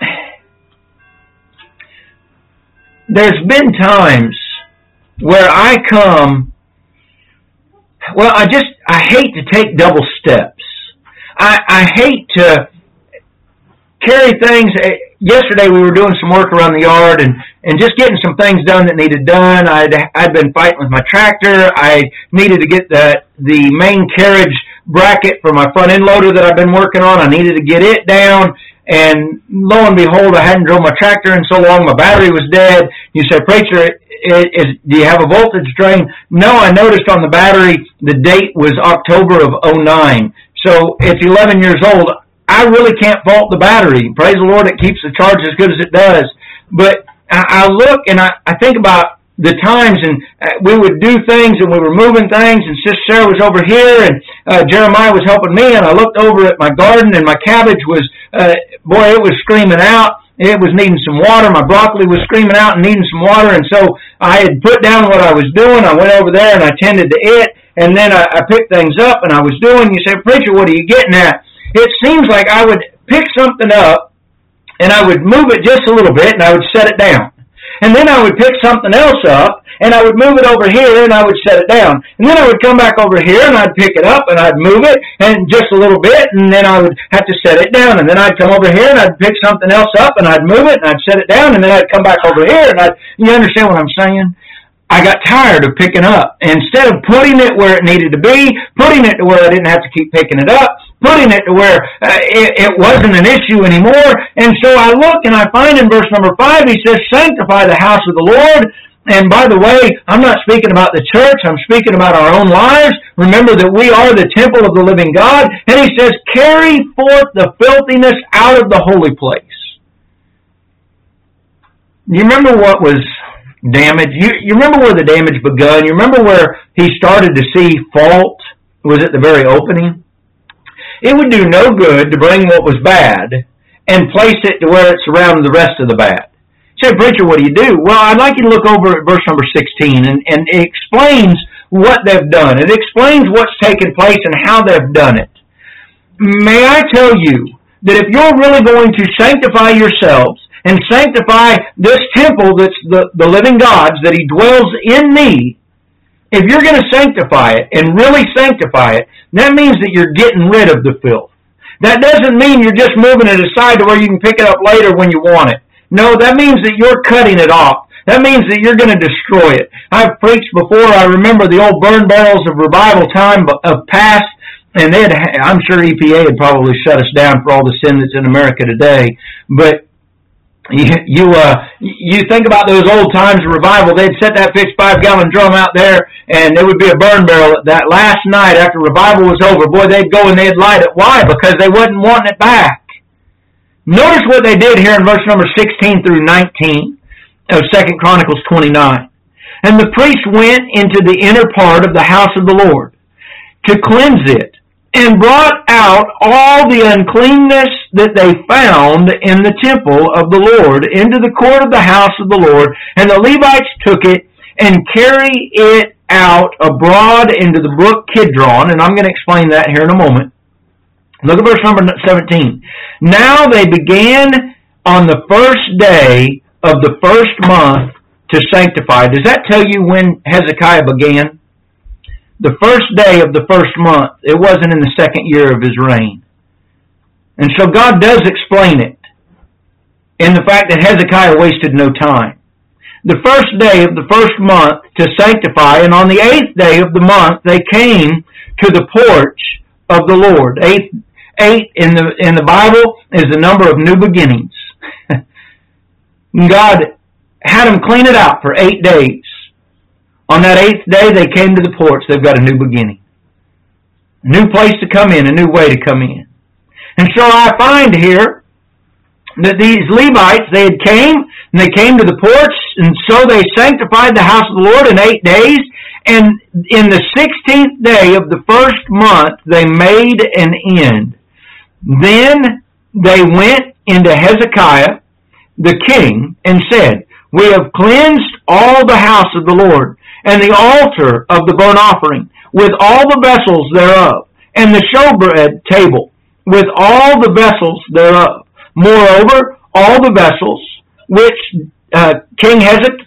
there's been times where I come, well, I hate to take double steps. I hate to carry things. Yesterday we were doing some work around the yard and just getting some things done that needed done. I'd been fighting with my tractor. I needed to get the main carriage bracket for my front end loader that I've been working on. I needed to get it down. And lo and behold, I hadn't drove my tractor in so long, my battery was dead. You say, preacher, do you have a voltage drain? No, I noticed on the battery the date was October of 2009. So it's 11 years old. I really can't fault the battery. Praise the Lord, it keeps the charge as good as it does. But I look and I think about the times, and we would do things and we were moving things, and Sister Sarah was over here and Jeremiah was helping me, and I looked over at my garden and my cabbage was, boy, it was screaming out. It was needing some water. My broccoli was screaming out and needing some water, and so I had put down what I was doing. I went over there and I tended to it, and then I picked things up and I was doing. You say, preacher, what are you getting at? It seems like I would pick something up and I would move it just a little bit and I would set it down. And then I would pick something else up, and I would move it over here, and I would set it down. And then I would come back over here, and I'd pick it up, and I'd move it, and just a little bit, and then I would have to set it down. And then I'd come over here, and I'd pick something else up, and I'd move it, and I'd set it down, and then I'd come back over here, and you understand what I'm saying? I got tired of picking up. Instead of putting it where it needed to be, putting it to where I didn't have to keep picking it up, putting it to where it wasn't an issue anymore. And so I look and I find in verse number 5, he says, sanctify the house of the Lord. And by the way, I'm not speaking about the church. I'm speaking about our own lives. Remember that we are the temple of the living God. And he says, carry forth the filthiness out of the holy place. You remember what was damage? You remember where the damage begun? You remember where he started to see fault? Was at the very opening? It would do no good to bring what was bad and place it to where it's around the rest of the bad. You say, preacher, what do you do? Well, I'd like you to look over at verse number 16, and it explains what they've done. It explains what's taken place and how they've done it. May I tell you that if you're really going to sanctify yourselves and sanctify this temple that's the living God's, that he dwells in me, if you're going to sanctify it and really sanctify it, that means that you're getting rid of the filth. That doesn't mean you're just moving it aside to where you can pick it up later when you want it. No, that means that you're cutting it off. That means that you're going to destroy it. I've preached before. I remember the old burn barrels of revival time of past, and I'm sure EPA would probably shut us down for all the sin that's in America today. But you think about those old times of revival. They'd set that fixed 5-gallon drum out there, and there would be a burn barrel that last night after revival was over. Boy, they'd go and they'd light it. Why? Because they wasn't wanting it back. Notice what they did here in verse number 16 through 19 of 2 Chronicles 29. And the priest went into the inner part of the house of the Lord to cleanse it, and brought out all the uncleanness that they found in the temple of the Lord into the court of the house of the Lord. And the Levites took it and carried it out abroad into the brook Kidron. And I'm going to explain that here in a moment. Look at verse number 17. Now they began on the first day of the first month to sanctify. Does that tell you when Hezekiah began? The first day of the first month. It wasn't in the second year of his reign. And so God does explain it in the fact that Hezekiah wasted no time. The first day of the first month to sanctify, and on the 8th day of the month they came to the porch of the Lord. Eight in the Bible is the number of new beginnings. God had them clean it out for 8 days. On that 8th day, they came to the porch. They've got a new beginning. A new place to come in, a new way to come in. And so I find here that these Levites, they came to the porch, and so they sanctified the house of the Lord in 8 days. And in the 16th day of the first month, they made an end. Then they went into Hezekiah, the king, and said, "We have cleansed all the house of the Lord, and the altar of the burnt offering, with all the vessels thereof, and the showbread table, with all the vessels thereof. Moreover, all the vessels which King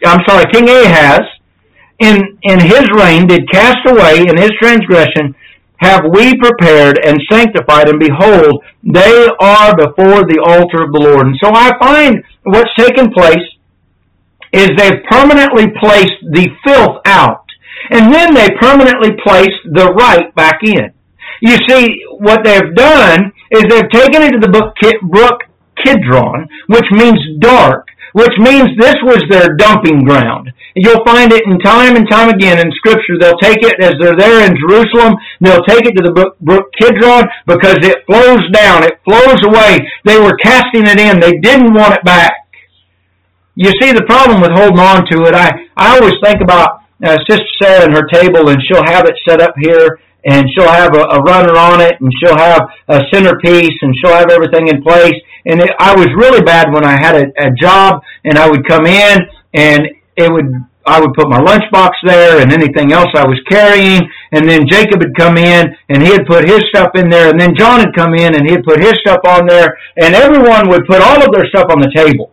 Ahaz in his reign did cast away in his transgression, have we prepared and sanctified, and behold, they are before the altar of the Lord." And so I find what's taken place is they've permanently placed the filth out, and then they permanently placed the right back in. You see, what they've done is they've taken it to the brook Kidron, which means dark, which means this was their dumping ground. You'll find it in time and time again in Scripture. They'll take it as they're there in Jerusalem. They'll take it to the brook Kidron because it flows down. It flows away. They were casting it in. They didn't want it back. You see, the problem with holding on to it, I always think about Sister Sarah and her table, and she'll have it set up here, and she'll have a runner on it, and she'll have a centerpiece, and she'll have everything in place. And I was really bad when I had a job, and I would come in, and I would put my lunchbox there and anything else I was carrying, and then Jacob would come in, and he'd put his stuff in there, and then John would come in, and he'd put his stuff on there, and everyone would put all of their stuff on the table.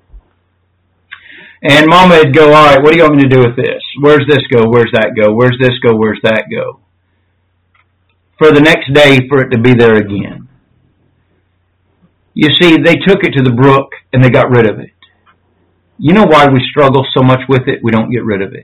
And Mama would go, "All right, what do you want me to do with this? Where's this go? Where's that go? Where's this go? Where's that go?" For the next day, for it to be there again. You see, they took it to the brook, and they got rid of it. You know why we struggle so much with it? We don't get rid of it.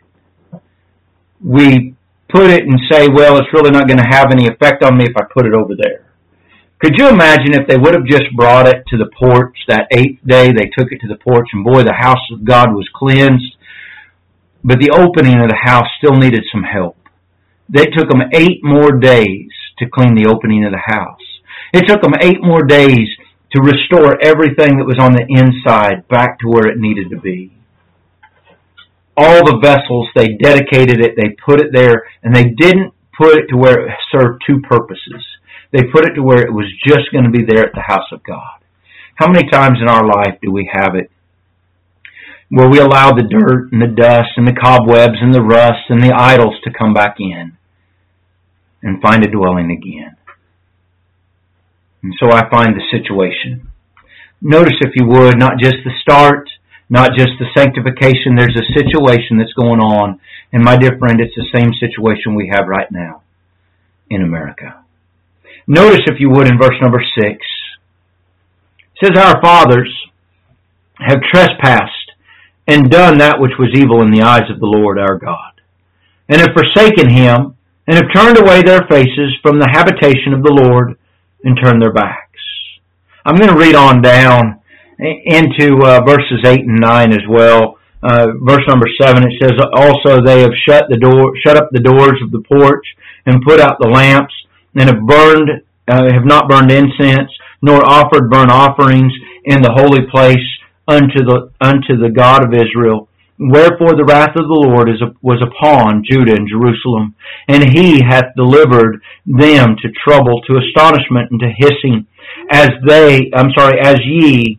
We put it and say, well, it's really not going to have any effect on me if I put it over there. Could you imagine if they would have just brought it to the porch that 8th day, they took it to the porch, and boy, the house of God was cleansed, but the opening of the house still needed some help. They took them 8 more days to clean the opening of the house. It took them 8 more days to restore everything that was on the inside back to where it needed to be. All the vessels, they dedicated it, they put it there, and they didn't put it to where it served 2 purposes. They put it to where it was just going to be there at the house of God. How many times in our life do we have it where we allow the dirt and the dust and the cobwebs and the rust and the idols to come back in and find a dwelling again? And so I find the situation. Notice, if you would, not just the start, not just the sanctification. There's a situation that's going on. And my dear friend, it's the same situation we have right now in America. Notice, if you would, in verse number 6. It says, "Our fathers have trespassed and done that which was evil in the eyes of the Lord our God, and have forsaken him, and have turned away their faces from the habitation of the Lord, and turned their backs." I'm going to read on down into verses 8 and 9 as well. Verse number 7, it says, "Also they have shut up the doors of the porch, and put out the lamps, and have not burned incense, nor offered burnt offerings in the holy place unto the God of Israel. Wherefore the wrath of the Lord was upon Judah and Jerusalem, and he hath delivered them to trouble, to astonishment, and to hissing, as ye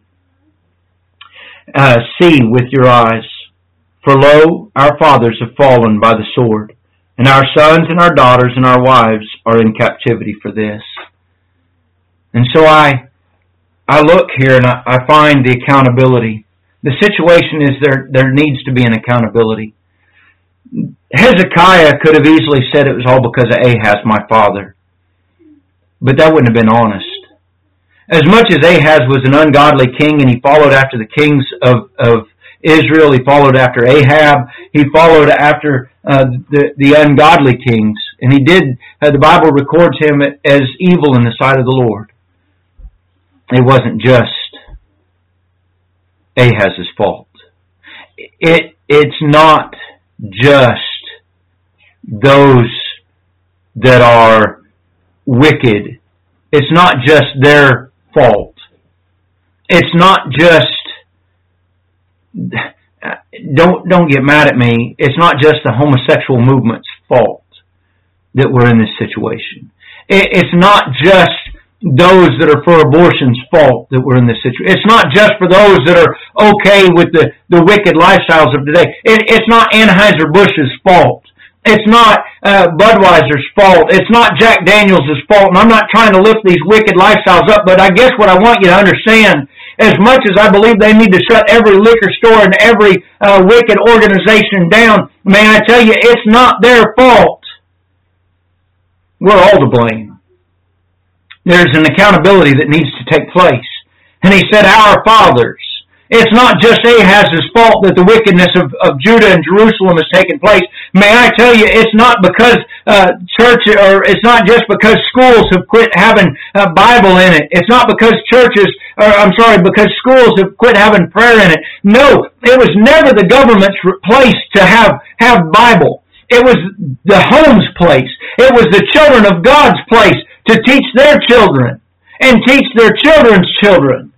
see with your eyes. For lo, our fathers have fallen by the sword, and our sons and our daughters and our wives are in captivity for this." And so I look here and I find the accountability. The situation is there needs to be an accountability. Hezekiah could have easily said it was all because of Ahaz, my father. But that wouldn't have been honest. As much as Ahaz was an ungodly king and he followed after the kings of Israel, he followed after Ahab, he followed after the ungodly kings, and he did. The Bible records him as evil in the sight of the Lord. It wasn't just Ahaz's fault. It's not just those that are wicked. It's not just their fault. It's not just, don't get mad at me, it's not just the homosexual movement's fault that we're in this situation. It's not just those that are for abortion's fault that we're in this situation. It's not just for those that are okay with the wicked lifestyles of today. It's not Anheuser-Busch's fault. It's not Budweiser's fault. It's not Jack Daniels' fault. And I'm not trying to lift these wicked lifestyles up, but I guess what I want you to understand, as much as I believe they need to shut every liquor store and every wicked organization down, may I tell you, it's not their fault. We're all to blame. There's an accountability that needs to take place. And he said, our fathers. It's not just Ahaz's fault that the wickedness of Judah and Jerusalem has taken place. May I tell you, it's not because it's not just because schools have quit having a Bible in it. It's not because because schools have quit having prayer in it. No, it was never the government's place to have Bible. It was the home's place. It was the children of God's place to teach their children and teach their children's children.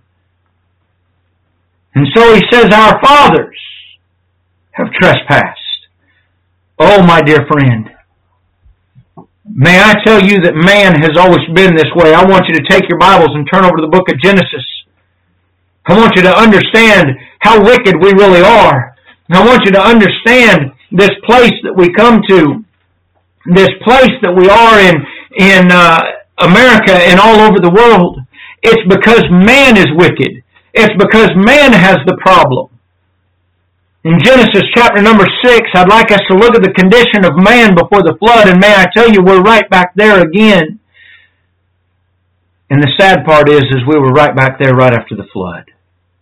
And so he says, our fathers have trespassed. Oh, my dear friend, may I tell you that man has always been this way. I want you to take your Bibles and turn over to the book of Genesis. I want you to understand how wicked we really are. I want you to understand this place that we come to, this place that we are in America and all over the world. It's because man is wicked. It's because man has the problem. In Genesis chapter number 6, I'd like us to look at the condition of man before the flood, and may I tell you, we're right back there again. And the sad part is we were right back there right after the flood.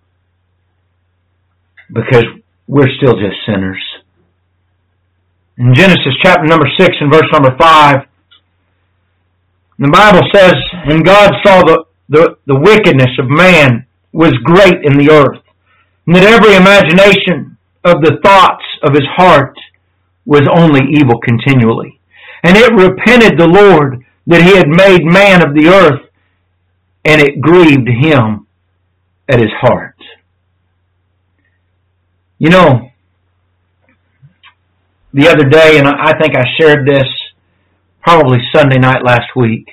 Because we're still just sinners. In Genesis chapter number 6 and verse number 5, the Bible says, and God saw the wickedness of man was great in the earth, and that every imagination of the thoughts of his heart was only evil continually. And it repented the Lord that he had made man of the earth, and it grieved him at his heart. You know, the other day, and I think I shared this probably Sunday night last week,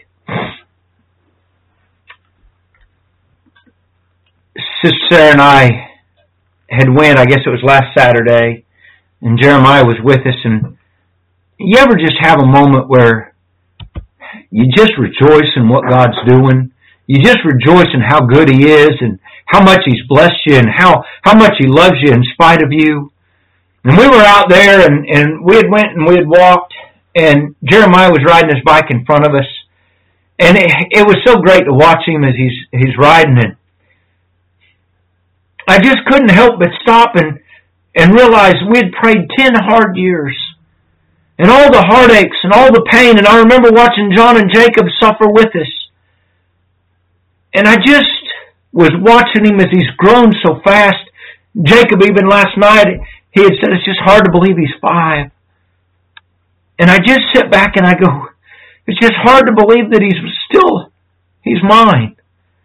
Sister Sarah and I had went, I guess it was last Saturday, and Jeremiah was with us, and you ever just have a moment where you just rejoice in what God's doing? You just rejoice in how good he is and how much he's blessed you and how much he loves you in spite of you. And we were out there, and we had went and we had walked, and Jeremiah was riding his bike in front of us, and it was so great to watch him as he's riding it. I just couldn't help but stop and realize we had prayed 10 hard years. And all the heartaches and all the pain. And I remember watching John and Jacob suffer with us. And I just was watching him as he's grown so fast. Jacob, even last night, he had said, it's just hard to believe he's 5. And I just sit back and I go, it's just hard to believe that he's mine.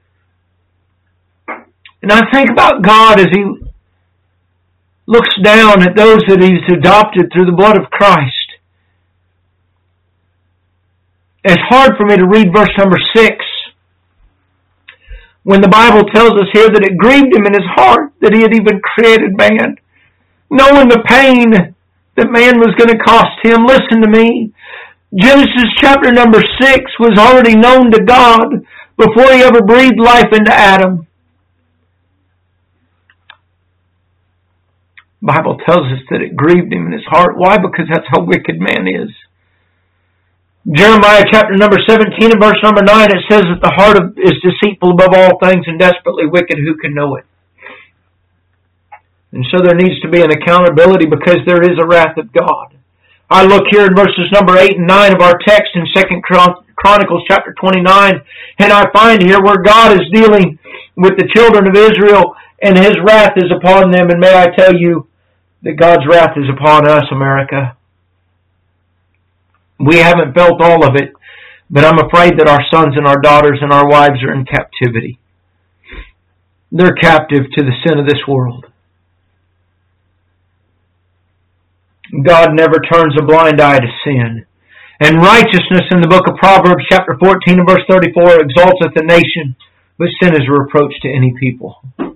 And I think about God as he looks down at those that he's adopted through the blood of Christ. It's hard for me to read verse number 6 when the Bible tells us here that it grieved him in his heart that he had even created man. Knowing the pain that man was going to cost him. Listen to me. Genesis chapter number 6 was already known to God before he ever breathed life into Adam. The Bible tells us that it grieved him in his heart. Why? Because that's how wicked man is. Jeremiah chapter number 17 and verse number 9, it says that the heart is deceitful above all things and desperately wicked. Who can know it? And so there needs to be an accountability because there is a wrath of God. I look here in verses number 8 and 9 of our text in 2 Chronicles chapter 29, and I find here where God is dealing with the children of Israel and his wrath is upon them. And may I tell you that God's wrath is upon us, America. We haven't felt all of it, but I'm afraid that our sons and our daughters and our wives are in captivity. They're captive to the sin of this world. God never turns a blind eye to sin. And righteousness in the book of Proverbs chapter 14 and verse 34 exalteth a nation, but sin is a reproach to any people.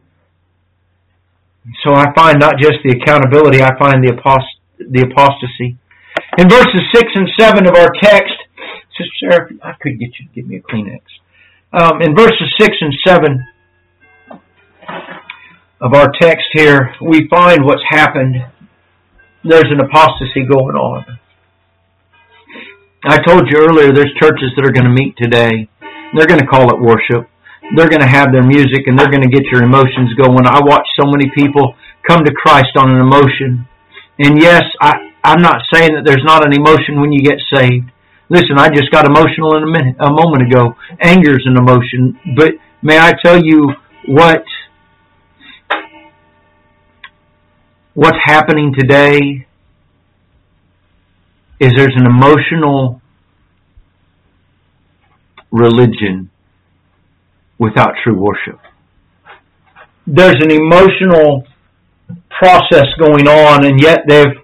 So I find not just the accountability, I find the apostasy. In verses 6 and 7 of our text, Sister Sarah, I could get you to give me a Kleenex. In verses 6 and 7 of our text here, we find what's happened. There's an apostasy going on. I told you earlier there's churches that are going to meet today. They're going to call it worship. They're going to have their music and they're going to get your emotions going. I watch so many people come to Christ on an emotion. And yes, I'm not saying that there's not an emotion when you get saved. Listen, I just got emotional in a moment ago. Anger is an emotion. But may I tell you what's happening today is there's an emotional religion without true worship. There's an emotional process going on, and yet they've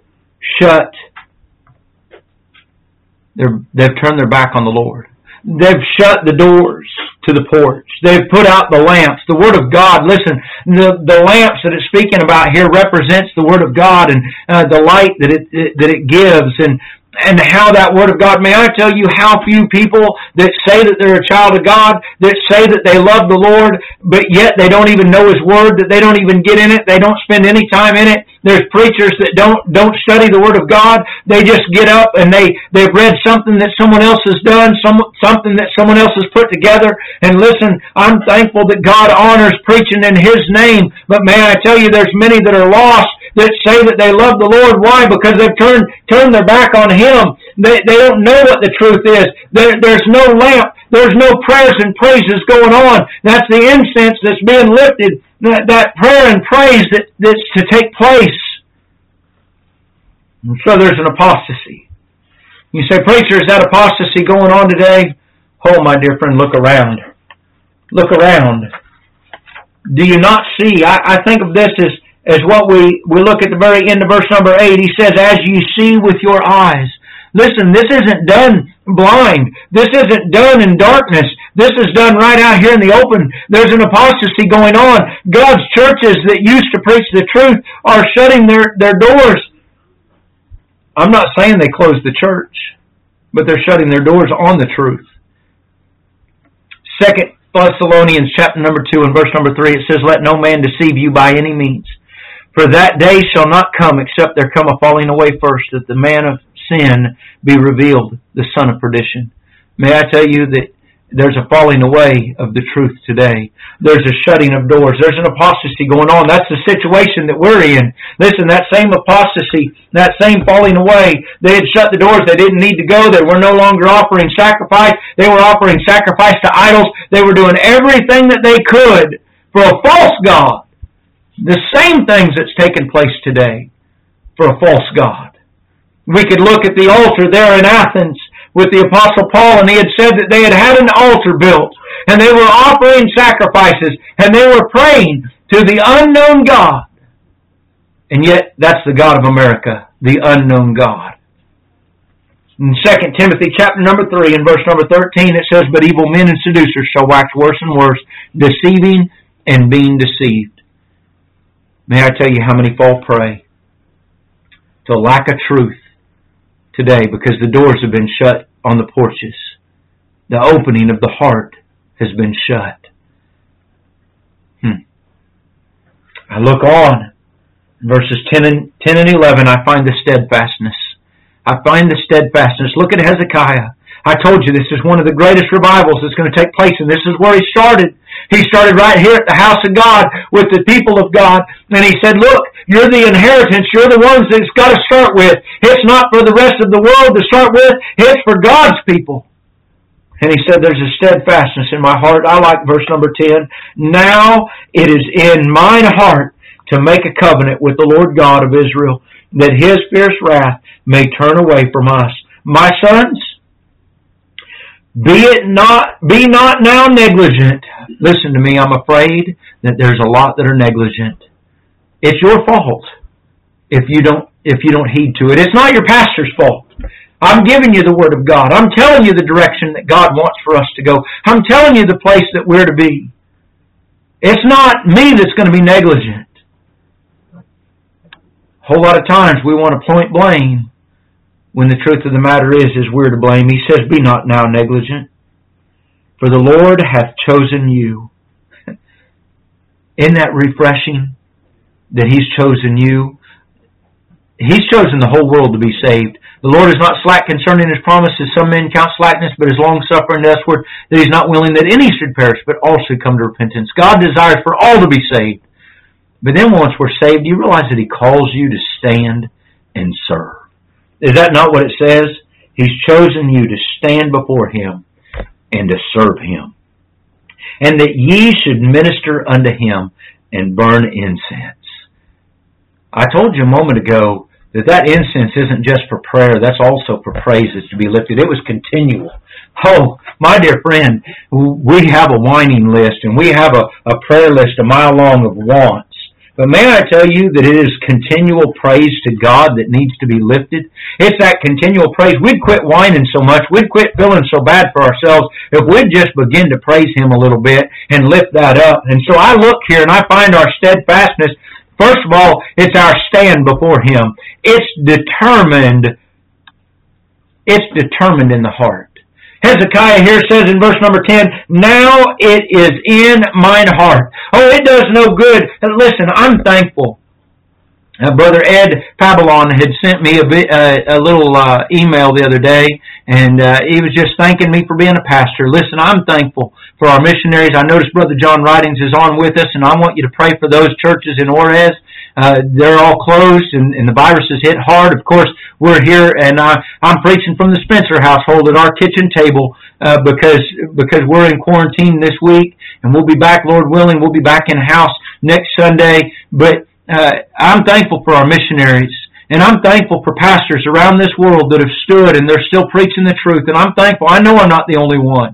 turned their back on the Lord. They've shut the doors to the porch. They've put out the lamps. The Word of God, listen, the lamps that it's speaking about here represents the Word of God and the light that it gives and how that Word of God, may I tell you how few people that say that they're a child of God, that say that they love the Lord, but yet they don't even know His Word, that they don't even get in it, they don't spend any time in it. There's preachers that don't study the Word of God. They just get up and they've read something that someone else has done, something that someone else has put together. And listen, I'm thankful that God honors preaching in His name, but may I tell you there's many that are lost that say that they love the Lord. Why? Because they've turned their back on Him. They don't know what the truth is. There's no lamp. There's no prayers and praises going on. That's the incense that's being lifted. That prayer and praise that's to take place. And so there's an apostasy. You say, preacher, is that apostasy going on today? Oh, my dear friend, look around. Look around. Do you not see? I think of this as what we look at the very end of verse number 8. He says, as you see with your eyes. Listen, this isn't done blind. This isn't done in darkness. This is done right out here in the open. There's an apostasy going on. God's churches that used to preach the truth are shutting their doors. I'm not saying they closed the church, but they're shutting their doors on the truth. 2 Thessalonians chapter number 2 and verse number 3, it says, let no man deceive you by any means. For that day shall not come except there come a falling away first, that the man of sin be revealed, the son of perdition. May I tell you that there's a falling away of the truth today. There's a shutting of doors. There's an apostasy going on. That's the situation that we're in. Listen, that same apostasy, that same falling away, they had shut the doors. They didn't need to go. They were no longer offering sacrifice. They were offering sacrifice to idols. They were doing everything that they could for a false god. The same things that's taken place today for a false god. We could look at the altar there in Athens with the Apostle Paul, and he had said that they had an altar built, and they were offering sacrifices, and they were praying to the unknown God. And yet, that's the God of America, the unknown God. In 2 Timothy chapter number 3 and verse number 13, it says, but evil men and seducers shall wax worse and worse, deceiving and being deceived. May I tell you how many fall prey to a lack of truth today because the doors have been shut on the porches. The opening of the heart has been shut. I look on. Verses 10 and 11, I find the steadfastness. I find the steadfastness. Look at Hezekiah. I told you this is one of the greatest revivals that's going to take place, and this is where he started. He started right here at the house of God with the people of God, and he said, look, you're the inheritance. You're the ones that it's got to start with. It's not for the rest of the world to start with. It's for God's people. And he said, there's a steadfastness in my heart. I like verse number 10. Now it is in mine heart to make a covenant with the Lord God of Israel, that His fierce wrath may turn away from us. My sons, Be not now negligent. Listen to me, I'm afraid that there's a lot that are negligent. It's your fault if you don't heed to it. It's not your pastor's fault. I'm giving you the Word of God. I'm telling you the direction that God wants for us to go. I'm telling you the place that we're to be. It's not me that's going to be negligent. A whole lot of times we want to point blame when the truth of the matter is we're to blame. He says, be not now negligent, for the Lord hath chosen you. Isn't that refreshing that He's chosen you? He's chosen the whole world to be saved. The Lord is not slack concerning His promise, as some men count slackness, but is long-suffering to usward, that He's not willing that any should perish, but all should come to repentance. God desires for all to be saved. But then once we're saved, you realize that He calls you to stand and serve. Is that not what it says? He's chosen you to stand before Him and to serve Him. And that ye should minister unto Him and burn incense. I told you a moment ago that incense isn't just for prayer, that's also for praises to be lifted. It was continual. Oh, my dear friend, we have a whining list and we have a prayer list a mile long of wants. But may I tell you that it is continual praise to God that needs to be lifted? It's that continual praise. We'd quit whining so much, we'd quit feeling so bad for ourselves if we'd just begin to praise Him a little bit and lift that up. And so I look here and I find our steadfastness. First of all, it's our stand before Him. It's determined in the heart. Hezekiah here says in verse number 10, now it is in mine heart. Oh, it does no good. Listen, I'm thankful. Brother Ed Pabelon had sent me a little email the other day, and he was just thanking me for being a pastor. Listen, I'm thankful for our missionaries. I noticed Brother John Ridings is on with us, and I want you to pray for those churches in Orez. They're all closed, and the virus has hit hard. Of course, we're here, and I'm preaching from the Spencer household at our kitchen table because we're in quarantine this week, and we'll be back, Lord willing. We'll be back in house next Sunday. But I'm thankful for our missionaries, and I'm thankful for pastors around this world that have stood, and they're still preaching the truth. And I'm thankful. I know I'm not the only one.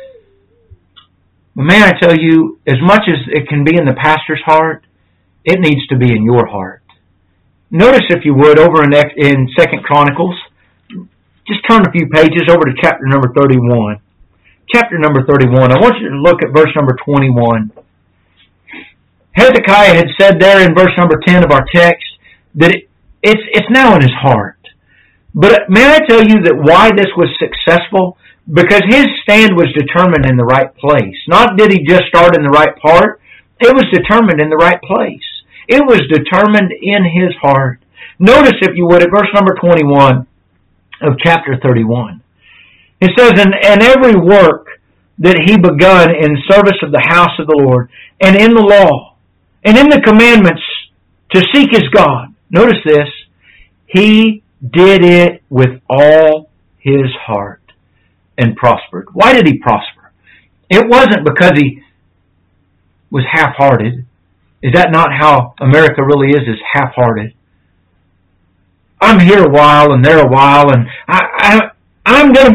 But may I tell you, as much as it can be in the pastor's heart, it needs to be in your heart. Notice, if you would, over in 2 Chronicles, just turn a few pages over to chapter number 31. Chapter number 31. I want you to look at verse number 21. Hezekiah had said there in verse number 10 of our text that it's now in his heart. But may I tell you that why this was successful? Because his stand was determined in the right place. Not did he just start in the right part. It was determined in the right place. It was determined in his heart. Notice, if you would, at verse number 21 of chapter 31. It says, and every work that he begun in service of the house of the Lord, and in the law, and in the commandments to seek his God. Notice this. He did it with all his heart and prospered. Why did he prosper? It wasn't because he was half-hearted. Is that not how America really is half-hearted? I'm here a while and there a while, and I'm going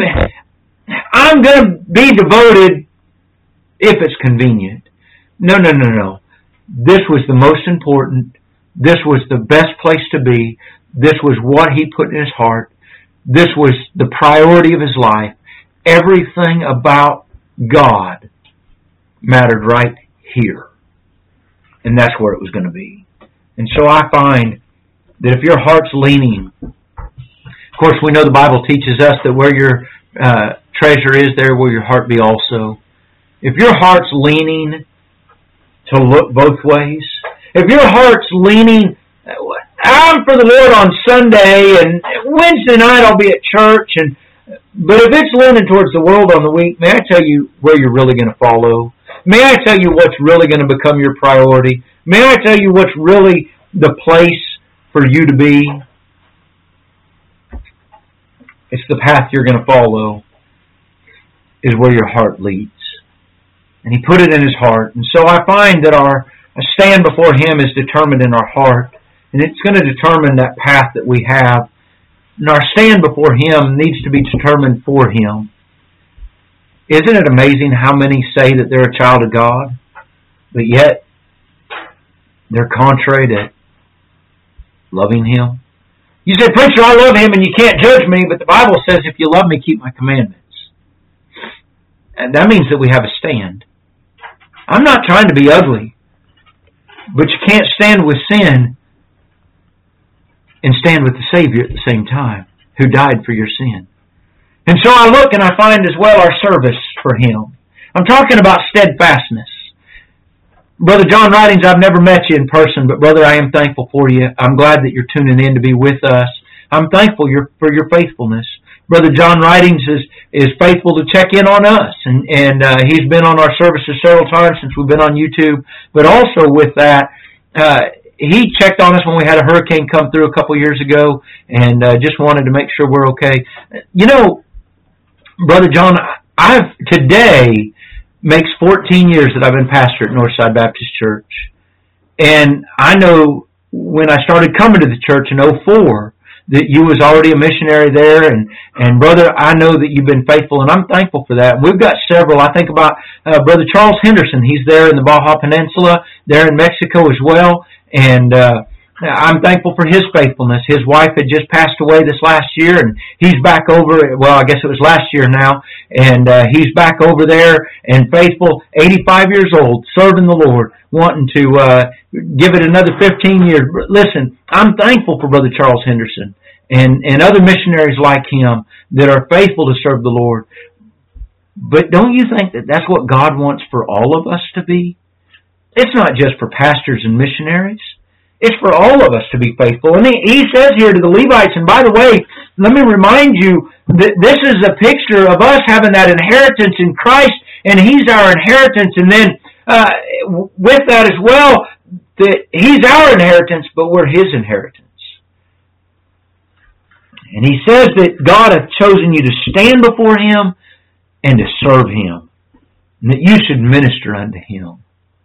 to be devoted if it's convenient. No. This was the most important. This was the best place to be. This was what he put in his heart. This was the priority of his life. Everything about God mattered right here. And that's where it was going to be. And so I find that if your heart's leaning, of course we know the Bible teaches us that where your treasure is, there will your heart be also. If your heart's leaning to look both ways, if your heart's leaning, I'm for the Lord on Sunday, and Wednesday night I'll be at church, but if it's leaning towards the world on the week, may I tell you where you're really going to follow? May I tell you what's really going to become your priority? May I tell you what's really the place for you to be? It's the path you're going to follow, is where your heart leads. And he put it in his heart. And so I find that our stand before him is determined in our heart. And it's going to determine that path that we have. And our stand before him needs to be determined for him. Isn't it amazing how many say that they're a child of God, but yet they're contrary to loving Him? You say, preacher, I love Him and you can't judge me, but the Bible says if you love me, keep my commandments. And that means that we have a stand. I'm not trying to be ugly, but you can't stand with sin and stand with the Savior at the same time, who died for your sin. And so I look and I find as well our service for Him. I'm talking about steadfastness. Brother John Writings, I've never met you in person, but brother, I am thankful for you. I'm glad that you're tuning in to be with us. I'm thankful for your faithfulness. Brother John Writings is faithful to check in on us, and he's been on our services several times since we've been on YouTube. But also with that, he checked on us when we had a hurricane come through a couple years ago, and just wanted to make sure we're okay. You know, Brother John, today makes 14 years that I've been pastor at Northside Baptist Church. And I know when I started coming to the church in 2004 that you was already a missionary there. And brother, I know that you've been faithful, and I'm thankful for that. We've got several. I think about Brother Charles Henderson. He's there in the Baja Peninsula, there in Mexico as well. And I'm thankful for his faithfulness. His wife had just passed away this last year, and he's back over, well, I guess it was last year now, and he's back over there and faithful, 85 years old, serving the Lord, wanting to give it another 15 years. Listen, I'm thankful for Brother Charles Henderson and other missionaries like him that are faithful to serve the Lord. But don't you think that that's what God wants for all of us to be? It's not just for pastors and missionaries. It's for all of us to be faithful. And he says here to the Levites, and by the way, let me remind you that this is a picture of us having that inheritance in Christ, and He's our inheritance. And then with that as well, that He's our inheritance, but we're His inheritance. And He says that God hath chosen you to stand before Him and to serve Him, and that you should minister unto Him.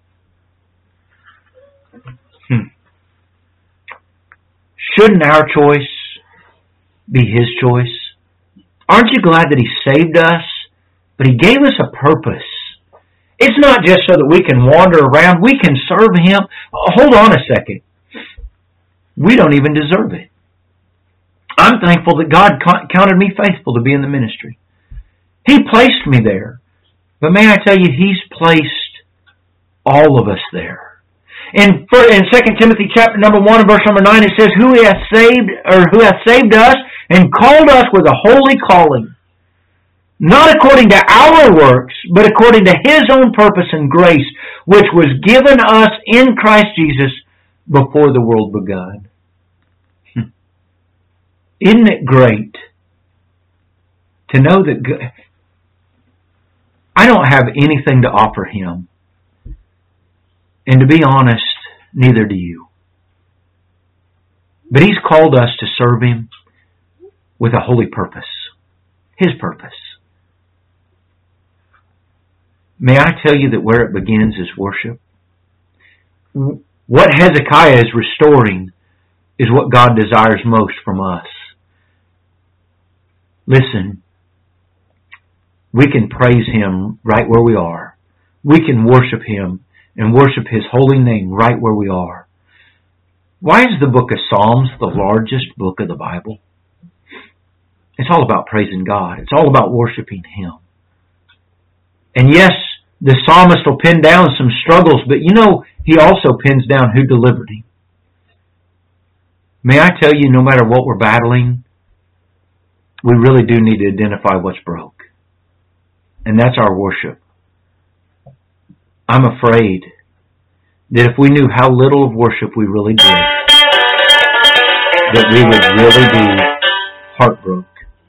Shouldn't our choice be His choice? Aren't you glad that He saved us, but He gave us a purpose? It's not just so that we can wander around. We can serve Him. Hold on a second. We don't even deserve it. I'm thankful that God counted me faithful to be in the ministry. He placed me there. But may I tell you, He's placed all of us there. In 2 Timothy chapter number 1 and verse number 9, it says, who hath saved us and called us with a holy calling, not according to our works, but according to His own purpose and grace, which was given us in Christ Jesus before the world begun. Isn't it great to know that I don't have anything to offer Him? And to be honest, neither do you. But He's called us to serve Him with a holy purpose. His purpose. May I tell you that where it begins is worship? What Hezekiah is restoring is what God desires most from us. Listen, we can praise Him right where we are. We can worship Him and worship His holy name right where we are. Why is the book of Psalms the largest book of the Bible? It's all about praising God. It's all about worshiping Him. And yes, the psalmist will pin down some struggles, but you know, he also pins down who delivered him. May I tell you, no matter what we're battling, we really do need to identify what's broke. And that's our worship. I'm afraid that if we knew how little of worship we really did, that we would really be heartbroken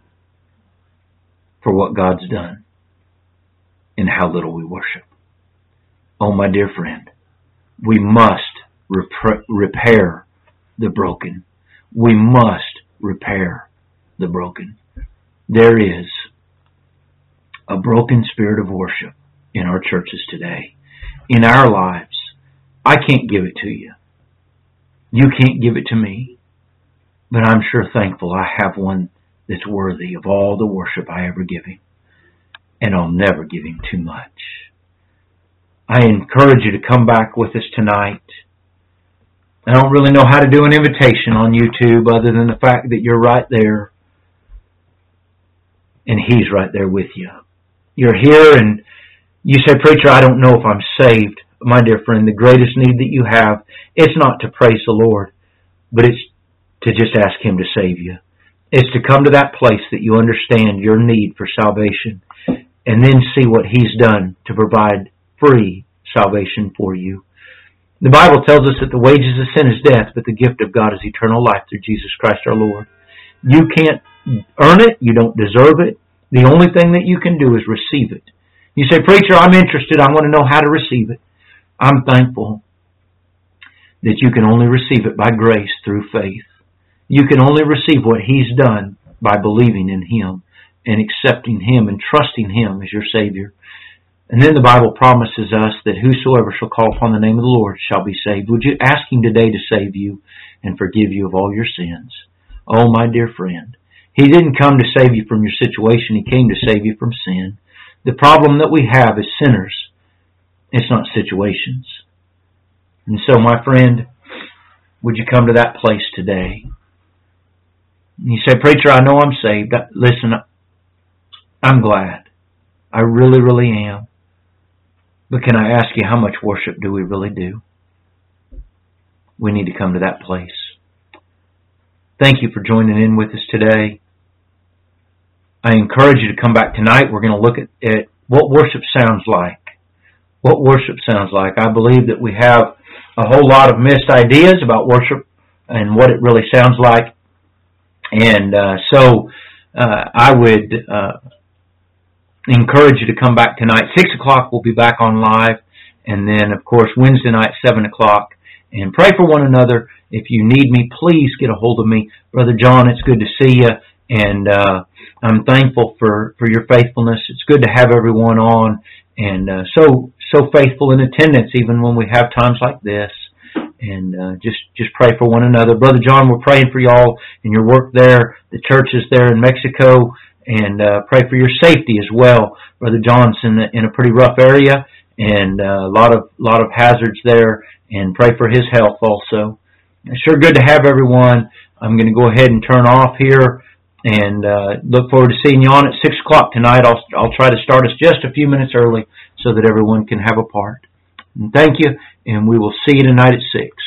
for what God's done and how little we worship. Oh, my dear friend, we must repair the broken. We must repair the broken. There is a broken spirit of worship in our churches today. In our lives, I can't give it to you. You can't give it to me. But I'm sure thankful I have one that's worthy of all the worship I ever give Him. and I'll never give Him too much. I encourage you to come back with us tonight. I don't really know how to do an invitation on YouTube other than the fact that you're right there and He's right there with you. You're here and you say, "Preacher, I don't know if I'm saved." My dear friend, the greatest need that you have, it's not to praise the Lord, but it's to just ask Him to save you. It's to come to that place that you understand your need for salvation and then see what He's done to provide free salvation for you. The Bible tells us that the wages of sin is death, but the gift of God is eternal life through Jesus Christ our Lord. You can't earn it. You don't deserve it. The only thing that you can do is receive it. You say, "Preacher, I'm interested. I want to know how to receive it." I'm thankful that you can only receive it by grace through faith. You can only receive what He's done by believing in Him and accepting Him and trusting Him as your Savior. And then the Bible promises us that whosoever shall call upon the name of the Lord shall be saved. Would you ask Him today to save you and forgive you of all your sins? Oh, my dear friend, He didn't come to save you from your situation. He came to save you from sin. The problem that we have is sinners. It's not situations. And so, my friend, would you come to that place today? And you say, "Preacher, I know I'm saved." Listen, I'm glad. I really, really am. But can I ask you, how much worship do we really do? We need to come to that place. Thank you for joining in with us today. I encourage you to come back tonight. We're going to look at what worship sounds like. What worship sounds like. I believe that we have a whole lot of missed ideas about worship and what it really sounds like. And so I would encourage you to come back tonight. 6 o'clock we'll be back on live. And then, of course, Wednesday night, 7 o'clock. And pray for one another. If you need me, please get a hold of me. Brother John, it's good to see you. And I'm thankful for your faithfulness. It's good to have everyone on. And so faithful in attendance, even when we have times like this. And just pray for one another. Brother John, we're praying for y'all in your work there, the churches there in Mexico, and pray for your safety as well. Brother John's in a pretty rough area, and a lot of hazards there, and pray for his health also. It's sure good to have everyone. I'm going to go ahead and turn off here, and look forward to seeing you on at 6 o'clock tonight. I'll try to start us just a few minutes early so that everyone can have a part. And thank you, and we will see you tonight at 6.